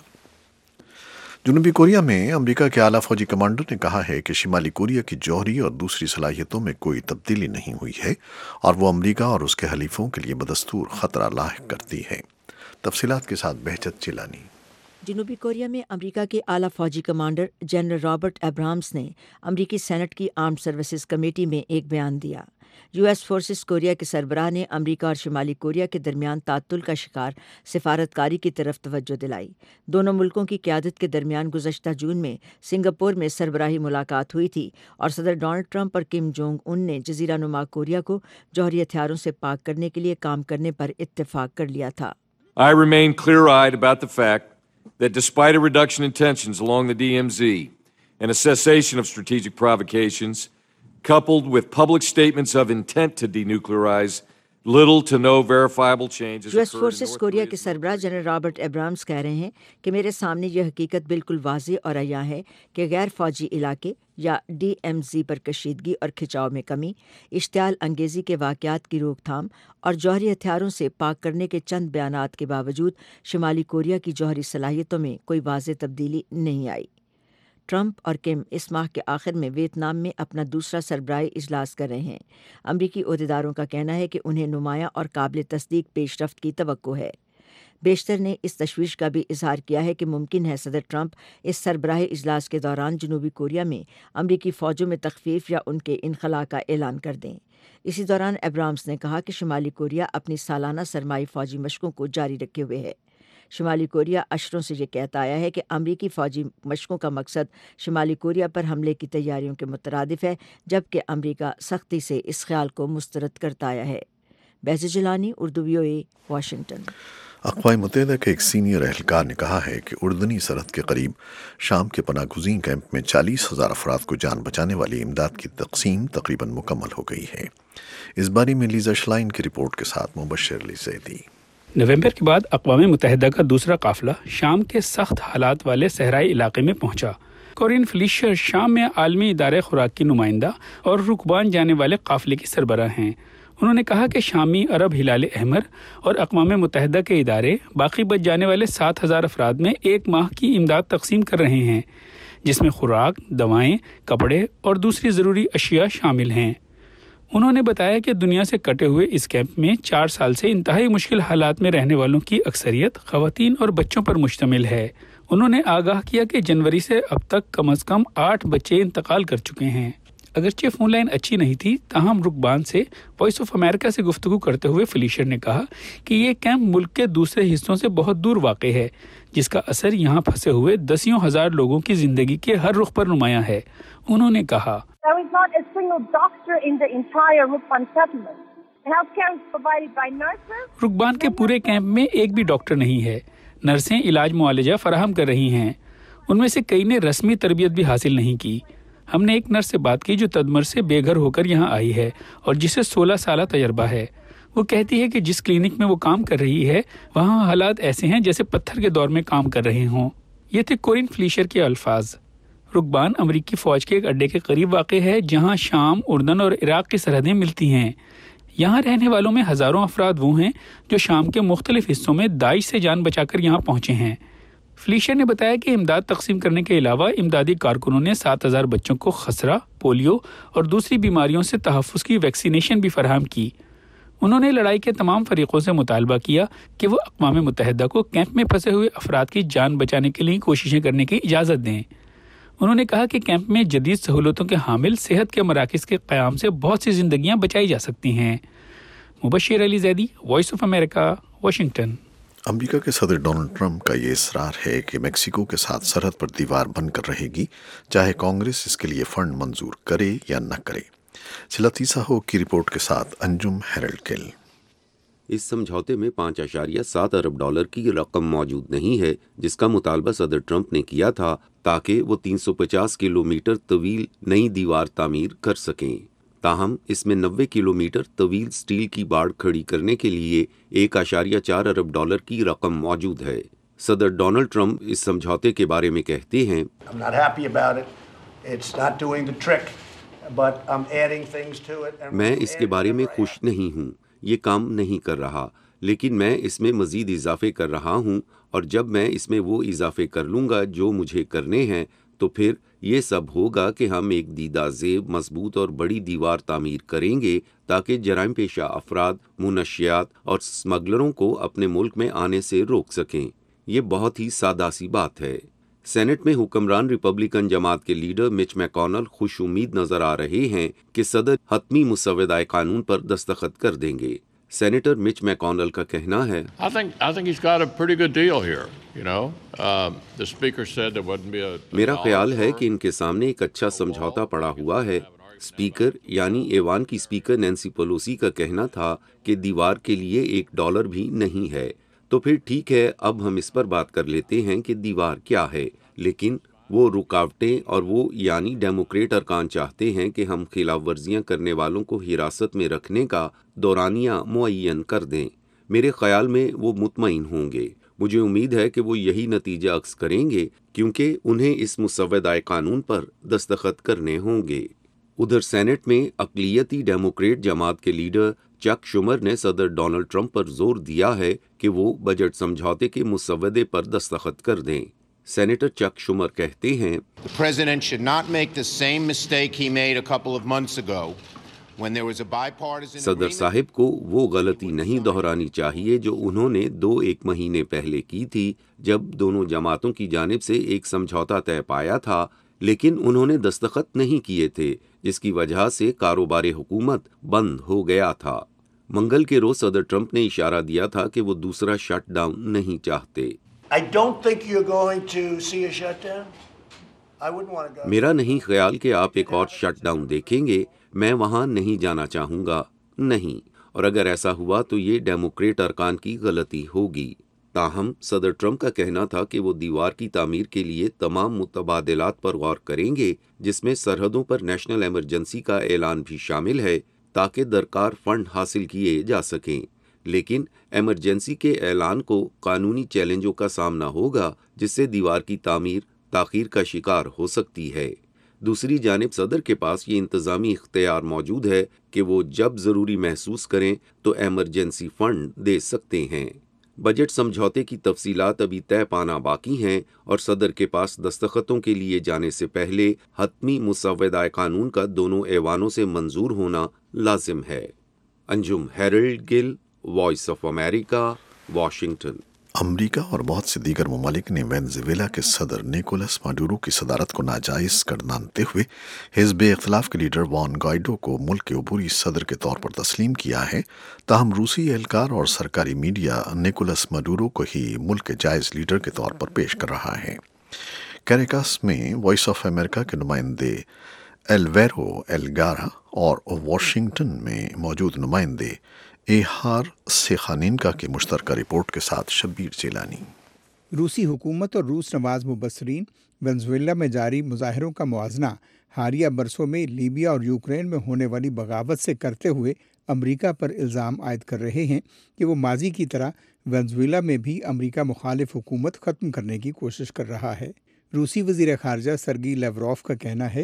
جنوبی کوریا میں امریکہ کے اعلیٰ فوجی کمانڈر نے کہا ہے کہ شمالی کوریا کی جوہری اور دوسری صلاحیتوں میں کوئی تبدیلی نہیں ہوئی ہے اور وہ امریکہ اور اس کے حلیفوں کے لیے بدستور خطرہ لاحق کرتی ہے۔ تفصیلات کے ساتھ بہجت چیلانی۔ جنوبی کوریا میں امریکہ کے اعلیٰ فوجی کمانڈر جنرل رابرٹ ابرامس نے امریکی سینٹ کی آرمڈ سروسز کمیٹی میں ایک بیان دیا۔ یو ایس فورسز کوریا کے سربراہ نے امریکہ اور شمالی کوریا کے درمیان تعطل کا شکار سفارتکاری کی طرف توجہ دلائی۔ دونوں ملکوں کی قیادت کے درمیان گزشتہ جون میں سنگاپور میں سربراہی ملاقات ہوئی تھی اور صدر ڈونلڈ ٹرمپ اور کم جونگ ان نے جزیرہ نما کوریا کو جوہری ہتھیاروں سے پاک کرنے کے لیے کام کرنے پر اتفاق کر لیا تھا۔ I remain clear-eyed about the fact that despite a reduction in tensions along the DMZ and a cessation of strategic provocations, coupled with public statements of intent to denuclearize, little to no verifiable changes U S forces Korea کے سربراہ general Robert Abrams کہہ رہے ہیں کہ میرے سامنے یہ حقیقت بالکل واضح اور عیاں ہے کہ غیر فوجی علاقے یا DMZ پر کشیدگی اور کھچاؤ میں کمی، اشتعال انگیزی کے واقعات کی روک تھام اور جوہری ہتھیاروں سے پاک کرنے کے چند بیانات کے باوجود شمالی کوریا کی جوہری صلاحیتوں میں کوئی واضح تبدیلی نہیں آئی۔ ٹرمپ اور کم اس ماہ کے آخر میں ویتنام میں اپنا دوسرا سربراہی اجلاس کر رہے ہیں۔ امریکی عہدیداروں کا کہنا ہے کہ انہیں نمایاں اور قابل تصدیق پیش رفت کی توقع ہے۔ بیشتر نے اس تشویش کا بھی اظہار کیا ہے کہ ممکن ہے صدر ٹرمپ اس سربراہی اجلاس کے دوران جنوبی کوریا میں امریکی فوجوں میں تخفیف یا ان کے انخلاء کا اعلان کر دیں۔ اسی دوران ابرامس نے کہا کہ شمالی کوریا اپنی سالانہ سرمائی فوجی مشقوں کو جاری رکھے ہوئے ہے۔ شمالی کوریا اشروں سے یہ کہتا آیا ہے کہ امریکی فوجی مشقوں کا مقصد شمالی کوریا پر حملے کی تیاریوں کے مترادف ہے، جبکہ امریکہ سختی سے اس خیال کو مسترد کرتا آیا ہے۔ Bahjat Jilani, Urdu VOA، Washington. اقوام متحدہ کے ایک سینئر اہلکار نے کہا ہے کہ اردنی سرحد کے قریب شام کے پناہ گزین کیمپ میں 40,000 افراد کو جان بچانے والی امداد کی تقسیم تقریباً مکمل ہو گئی ہے۔ اس بارے میں لیزا شلائن کی رپورٹ کے ساتھ مبشر علی زیدی۔ نومبر کے بعد اقوام متحدہ کا دوسرا قافلہ شام کے سخت حالات والے صحرائی علاقے میں پہنچا۔ کورین فلیشر شام میں عالمی ادارے خوراک کی نمائندہ اور رکبان جانے والے قافلے کی سربراہ ہیں۔ انہوں نے کہا کہ شامی عرب ہلال احمر اور اقوام متحدہ کے ادارے باقی بچ جانے والے 7,000 افراد میں 1 ماہ کی امداد تقسیم کر رہے ہیں، جس میں خوراک، دوائیں، کپڑے اور دوسری ضروری اشیاء شامل ہیں۔ انہوں نے بتایا کہ دنیا سے کٹے ہوئے اس کیمپ میں 4 سال سے انتہائی مشکل حالات میں رہنے والوں کی اکثریت خواتین اور بچوں پر مشتمل ہے۔ انہوں نے آگاہ کیا کہ جنوری سے اب تک کم از کم 8 بچے انتقال کر چکے ہیں۔ اگرچہ فون لائن اچھی نہیں تھی، تاہم رکبان سے وائس آف امریکہ سے گفتگو کرتے ہوئے فلیشر نے کہا کہ یہ کیمپ ملک کے دوسرے حصوں سے بہت دور واقع ہے، جس کا اثر یہاں پھنسے ہوئے دسیوں ہزار لوگوں کی زندگی کے ہر رخ پر نمایاں ہے۔ انہوں نے کہا، رکبان کے پورے کیمپ میں ایک بھی ڈاکٹر نہیں ہے۔ نرسیں علاج معالجہ فراہم کر رہی ہیں، ان میں سے کئی نے رسمی تربیت بھی حاصل نہیں کی۔ ہم نے ایک نرس سے بات کی جو تدمر سے بے گھر ہو کر یہاں آئی ہے اور جسے 16 سالہ تجربہ ہے۔ وہ کہتی ہے کہ جس کلینک میں وہ کام کر رہی ہے وہاں حالات ایسے ہیں جیسے پتھر کے دور میں کام کر رہے ہوں۔ یہ تھے کورین فلیشر کے الفاظ۔ رکبان امریکی فوج کے ایک اڈے کے قریب واقع ہے جہاں شام، اردن اور عراق کی سرحدیں ملتی ہیں۔ یہاں رہنے والوں میں ہزاروں افراد وہ ہیں جو شام کے مختلف حصوں میں داعش سے جان بچا کر یہاں پہنچے ہیں۔ فلیشر نے بتایا کہ امداد تقسیم کرنے کے علاوہ امدادی کارکنوں نے 7,000 بچوں کو خسرہ، پولیو اور دوسری بیماریوں سے تحفظ کی ویکسینیشن بھی فراہم کی۔ انہوں نے لڑائی کے تمام فریقوں سے مطالبہ کیا کہ وہ اقوام متحدہ کو کیمپ میں پھنسے ہوئے افراد کی جان بچانے کے لیے کوششیں کرنے کی اجازت دیں۔ انہوں نے کہا کہ کیمپ میں جدید سہولتوں کے حامل صحت کے مراکز کے قیام سے بہت سی زندگیاں بچائی جا سکتی ہیں۔ Mubashir Ali Zaidi, voice of America, Washington. امریکہ کے صدر ڈونلڈ ٹرمپ کا یہ اصرار ہے کہ میکسیکو کے ساتھ سرحد پر دیوار بن کر رہے گی، چاہے کانگریس اس کے لیے فنڈ منظور کرے یا نہ کرے۔ سلاتیسا ہو کی رپورٹ کے ساتھ انجم ہیرلڈ گل۔ اس سمجھوتے میں $5.7 ارب کی رقم موجود نہیں ہے جس کا مطالبہ صدر ٹرمپ نے کیا تھا تاکہ وہ 350 کلومیٹر طویل نئی دیوار تعمیر کر سکیں۔ تاہم اس میں 90 کلومیٹر طویل سٹیل کی باڑ کھڑی کرنے کے لیے $1.4 ارب کی رقم موجود ہے۔ صدر ڈونلڈ ٹرمپ اس سمجھوتے کے بارے میں کہتے ہیں، میں اس کے بارے میں خوش نہیں ہوں، یہ کام نہیں کر رہا، لیکن میں اس میں مزید اضافے کر رہا ہوں، اور جب میں اس میں وہ اضافے کر لوں گا جو مجھے کرنے ہیں تو پھر یہ سب ہوگا کہ ہم ایک دیدہ زیب، مضبوط اور بڑی دیوار تعمیر کریں گے تاکہ جرائم پیشہ افراد، منشیات اور سمگلروں کو اپنے ملک میں آنے سے روک سکیں۔ یہ بہت ہی سادہ سی بات ہے۔ سینٹ میں حکمران ریپبلکن جماعت کے لیڈر مچ میکونل خوش امید نظر آ رہے ہیں کہ صدر حتمی مسودہ قانون پر دستخط کر دیں گے۔ سینیٹر مچ میکونل کا کہنا ہے، میرا خیال ہے کہ ان کے سامنے ایک اچھا سمجھوتا پڑا ہوا ہے۔ اسپیکر یعنی ایوان کی اسپیکر نینسی پیلوسی کا کہنا تھا کہ دیوار کے لیے $1 بھی نہیں ہے۔ تو پھر ٹھیک ہے، اب ہم اس پر بات کر لیتے ہیں کہ دیوار کیا ہے، لیکن وہ رکاوٹیں اور وہ یعنی ڈیموکریٹ ارکان چاہتے ہیں کہ ہم خلاف ورزیاں کرنے والوں کو حراست میں رکھنے کا دورانیہ معین کر دیں۔ میرے خیال میں وہ مطمئن ہوں گے۔ مجھے امید ہے کہ وہ یہی نتیجہ اخذ کریں گے کیونکہ انہیں اس مسودہ قانون پر دستخط کرنے ہوں گے۔ ادھر سینٹ میں اقلیتی ڈیموکریٹ جماعت کے لیڈر چک شومر نے صدر ڈونلڈ ٹرمپ پر زور دیا ہے کہ وہ بجٹ سمجھوتے کے مسودے پر دستخط کر دیں۔ سینیٹر چک شومر کہتے ہیں، صدر صاحب کو وہ غلطی نہیں دہرانی چاہیے جو انہوں نے 1 مہینے پہلے کی تھی جب دونوں جماعتوں کی جانب سے ایک سمجھوتا طے پایا تھا، لیکن انہوں نے دستخط نہیں کیے تھے، جس کی وجہ سے کاروبار حکومت بند ہو گیا تھا۔ منگل کے روز صدر ٹرمپ نے اشارہ دیا تھا کہ وہ دوسرا شٹ ڈاؤن نہیں چاہتے۔ میرا نہیں خیال کہ آپ ایک اور شٹ ڈاؤن دیکھیں گے، میں وہاں نہیں جانا چاہوں گا، نہیں، اور اگر ایسا ہوا تو یہ ڈیموکریٹ ارکان کی غلطی ہوگی۔ تاہم صدر ٹرمپ کا کہنا تھا کہ وہ دیوار کی تعمیر کے لیے تمام متبادلات پر غور کریں گے، جس میں سرحدوں پر نیشنل ایمرجنسی کا اعلان بھی شامل ہے تاکہ درکار فنڈ حاصل کیے جا سکیں، لیکن ایمرجنسی کے اعلان کو قانونی چیلنجوں کا سامنا ہوگا جس سے دیوار کی تعمیر تاخیر کا شکار ہو سکتی ہے۔ دوسری جانب صدر کے پاس یہ انتظامی اختیار موجود ہے کہ وہ جب ضروری محسوس کریں تو ایمرجنسی فنڈ دے سکتے ہیں۔ بجٹ سمجھوتے کی تفصیلات ابھی طے پانا باقی ہیں اور صدر کے پاس دستخطوں کے لیے جانے سے پہلے حتمی مسودہ قانون کا دونوں ایوانوں سے منظور ہونا لازم ہے۔ Anjum Harold Gill, voice of America, Washington. امریکہ اور بہت سے دیگر ممالک نے وینزویلا کے صدر نیکولاس ماڈورو کی صدارت کو ناجائز قرار ہوئے حزب اختلاف کے لیڈر وان گائیڈو کو ملک کے عبوری صدر کے طور پر تسلیم کیا ہے۔ تاہم روسی اہلکار اور سرکاری میڈیا نیکولاس ماڈورو کو ہی ملک کے جائز لیڈر کے طور پر پیش کر رہا ہے۔ کیریکاس میں وائس آف امریکہ کے نمائندے ایلویرو ایلگارا اور واشنگٹن میں موجود نمائندے ایہار سیخانینکا کی مشترکہ رپورٹ کے ساتھ شبیر جیلانی۔ روسی حکومت اور روس نواز مبصرین وینزویلا میں جاری مظاہروں کا موازنہ حالیہ برسوں میں لیبیا اور یوکرین میں ہونے والی بغاوت سے کرتے ہوئے امریکہ پر الزام عائد کر رہے ہیں کہ وہ ماضی کی طرح وینزویلا میں بھی امریکہ مخالف حکومت ختم کرنے کی کوشش کر رہا ہے۔ روسی وزیر خارجہ سرگی لیوروف کا کہنا ہے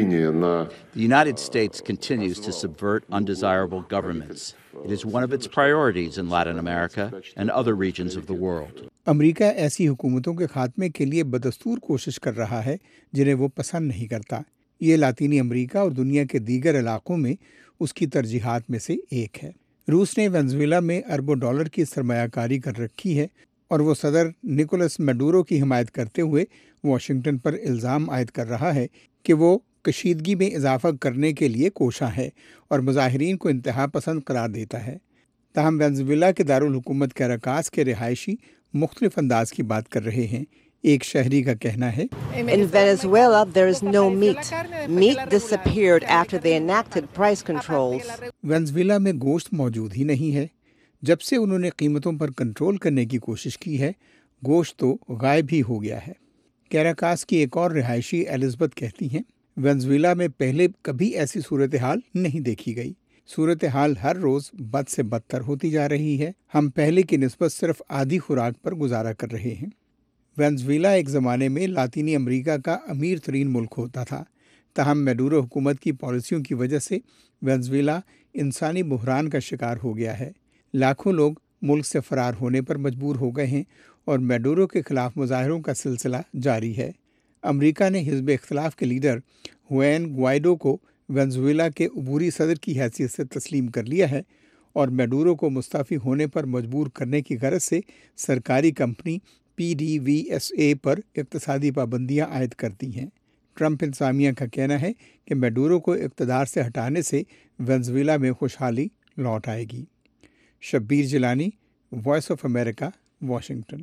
The United States continues to subvert undesirable governments. It is one of its priorities in Latin America and other regions of the world. امریکہ ایسی حکومتوں کے خاتمے کے لیے بدستور کوشش کر رہا ہے جنہیں وہ پسند نہیں کرتا۔ یہ لاطینی امریکہ اور دنیا کے دیگر علاقوں میں اس کی ترجیحات میں سے ایک ہے۔ روس نے وینزویلا میں اربوں ڈالر کی سرمایہ کاری کر رکھی ہے اور وہ صدر نکولس میڈورو کی حمایت کرتے ہوئے واشنگٹن پر الزام عائد کر رہا ہے کہ وہ کشیدگی میں اضافہ کرنے کے لیے کوشاں ہے اور مظاہرین کو انتہا پسند قرار دیتا ہے۔ تاہم وینزویلا کے دارالحکومت کیراکاس کے رہائشی مختلف انداز کی بات کر رہے ہیں۔ ایک شہری کا کہنا ہے In Venezuela there is no meat. Meat disappeared after they enacted price controls. Venezuela میں گوشت موجود ہی نہیں ہے۔ جب سے انہوں نے قیمتوں پر کنٹرول کرنے کی کوشش کی ہے، گوشت تو غائب ہی ہو گیا ہے۔ کیراکاس کی ایک اور رہائشی ایلزبتھ کہتی ہیں وینزویلا میں پہلے کبھی ایسی صورتحال نہیں دیکھی گئی۔ صورتحال ہر روز بد سے بدتر ہوتی جا رہی ہے۔ ہم پہلے کی نسبت صرف آدھی خوراک پر گزارا کر رہے ہیں۔ وینزویلا ایک زمانے میں لاطینی امریکہ کا امیر ترین ملک ہوتا تھا، تاہم میڈورو حکومت کی پالیسیوں کی وجہ سے وینزویلا انسانی بحران کا شکار ہو گیا ہے۔ لاکھوں لوگ ملک سے فرار ہونے پر مجبور ہو گئے ہیں اور میڈورو کے خلاف مظاہروں کا سلسلہ جاری ہے۔ امریکہ نے حزب اختلاف کے لیڈر ہوین گوائیڈو کو وینزویلا کے عبوری صدر کی حیثیت سے تسلیم کر لیا ہے اور میڈورو کو مستعفی ہونے پر مجبور کرنے کی غرض سے سرکاری کمپنی PDVSA پر اقتصادی پابندیاں عائد کرتی ہیں۔ ٹرمپ انتظامیہ کا کہنا ہے کہ میڈورو کو اقتدار سے ہٹانے سے وینزویلا میں خوشحالی لوٹ آئے گی۔ Shabbir Jilani, voice of America, Washington.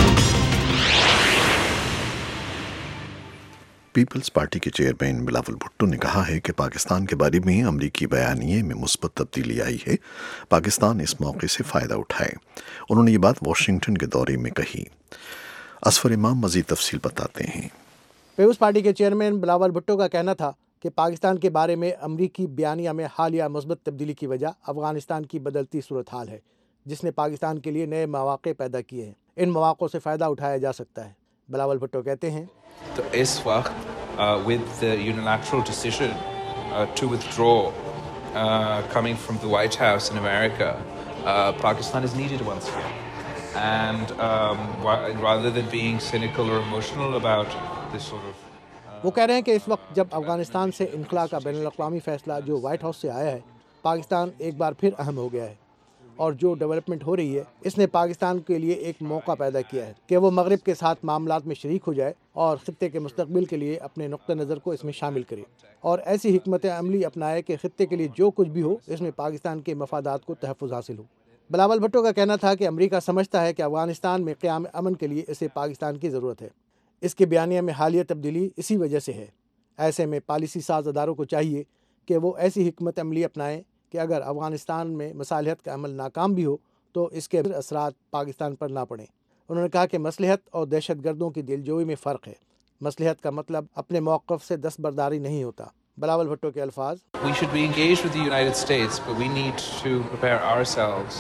Peoples Party کے چیئرمین بلاول بھٹو نے کہا ہے کہ پاکستان کے بارے میں امریکی بیانیے میں مثبت تبدیلی آئی ہے، پاکستان اس موقع سے فائدہ اٹھائے۔ انہوں نے یہ بات واشنگٹن کے دورے میں کہی۔ اصفر امام مزید تفصیل بتاتے ہیں۔ پیپلز پارٹی کے چیئرمین بلاول بھٹو کا کہنا تھا کہ پاکستان کے بارے میں امریکی بیانیہ میں حالیہ مثبت تبدیلی کی وجہ افغانستان کی بدلتی صورتحال ہے، جس نے پاکستان کے لیے نئے مواقع پیدا کیے ہیں۔ ان مواقع سے فائدہ اٹھایا جا سکتا ہے۔ بلاول بھٹو کہتے ہیں تو اس وقت with the unilateral decision to withdraw coming from the White House in America, Pakistan is needed once again. And rather than being cynical or emotional about this sort of وہ کہہ رہے ہیں کہ اس وقت جب افغانستان سے انخلا کا بین الاقوامی فیصلہ جو وائٹ ہاؤس سے آیا ہے، پاکستان ایک بار پھر اہم ہو گیا ہے، اور جو ڈیولپمنٹ ہو رہی ہے اس نے پاکستان کے لیے ایک موقع پیدا کیا ہے کہ وہ مغرب کے ساتھ معاملات میں شریک ہو جائے اور خطے کے مستقبل کے لیے اپنے نقطہ نظر کو اس میں شامل کرے اور ایسی حکمت عملی اپنائے کہ خطے کے لیے جو کچھ بھی ہو اس میں پاکستان کے مفادات کو تحفظ حاصل ہو۔ بلاول بھٹو کا کہنا تھا کہ امریکہ سمجھتا ہے کہ افغانستان میں قیام امن کے لیے اسے پاکستان کی ضرورت ہے۔ اس کے بیانیہ میں حالیہ تبدیلی اسی وجہ سے ہے۔ ایسے میں پالیسی ساز اداروں کو چاہیے کہ وہ ایسی حکمت عملی اپنائیں کہ اگر افغانستان میں مصالحت کا عمل ناکام بھی ہو تو اس کے اثرات پاکستان پر نہ پڑیں۔ انہوں نے کہا کہ مصلحت اور دہشت گردوں کی دلجوئی میں فرق ہے۔ مصلحت کا مطلب اپنے موقف سے دستبرداری نہیں ہوتا۔ بلاول بھٹو کے الفاظ We should be engaged with the United States, but we need to prepare ourselves.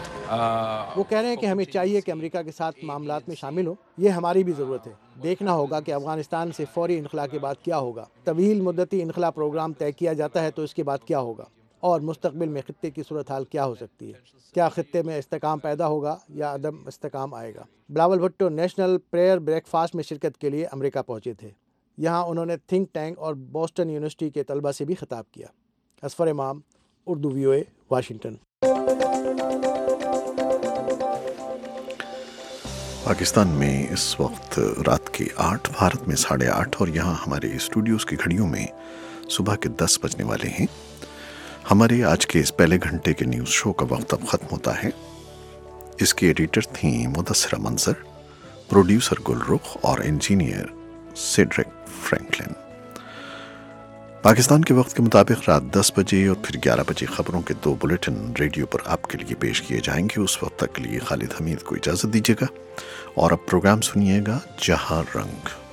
وہ کہہ رہے ہیں کہ ہمیں چاہیے کہ امریکہ کے ساتھ معاملات میں شامل ہو، یہ ہماری بھی ضرورت ہے۔ دیکھنا ہوگا کہ افغانستان سے فوری انخلا کے بعد کیا ہوگا، طویل مدتی انخلا پروگرام طے کیا جاتا ہے تو اس کے بعد کیا ہوگا، اور مستقبل میں خطے کی صورتحال کیا ہو سکتی ہے، کیا خطے میں استحکام پیدا ہوگا یا عدم استحکام آئے گا۔ Bilawal Bhutto national prayer breakfast میں شرکت کے لیے امریکہ پہنچے تھے۔ یہاں انہوں نے تھنک ٹینک اور بوسٹن یونیورسٹی کے طلبہ سے بھی خطاب کیا۔ اصفر امام، اردو VOA، واشنگٹن۔ پاکستان میں اس وقت رات کے 8، بھارت میں 8:30 اور یہاں ہمارے اسٹوڈیوز کی گھڑیوں میں صبح کے 10 بجنے والے ہیں۔ ہمارے آج کے اس پہلے گھنٹے کے نیوز شو کا وقت اب ختم ہوتا ہے۔ اس کی ایڈیٹر تھیں مدثرہ منظر، پروڈیوسر گل رخ اور انجینئر سیڈرک فرینکلن۔ پاکستان کے وقت کے مطابق رات 10 بجے اور پھر 11 بجے خبروں کے 2 بلیٹن ریڈیو پر آپ کے لیے پیش کیے جائیں گے۔ اس وقت تک کے لیے خالد حمید کو اجازت دیجیے گا اور اب پروگرام سنیے گا جہاں رنگ۔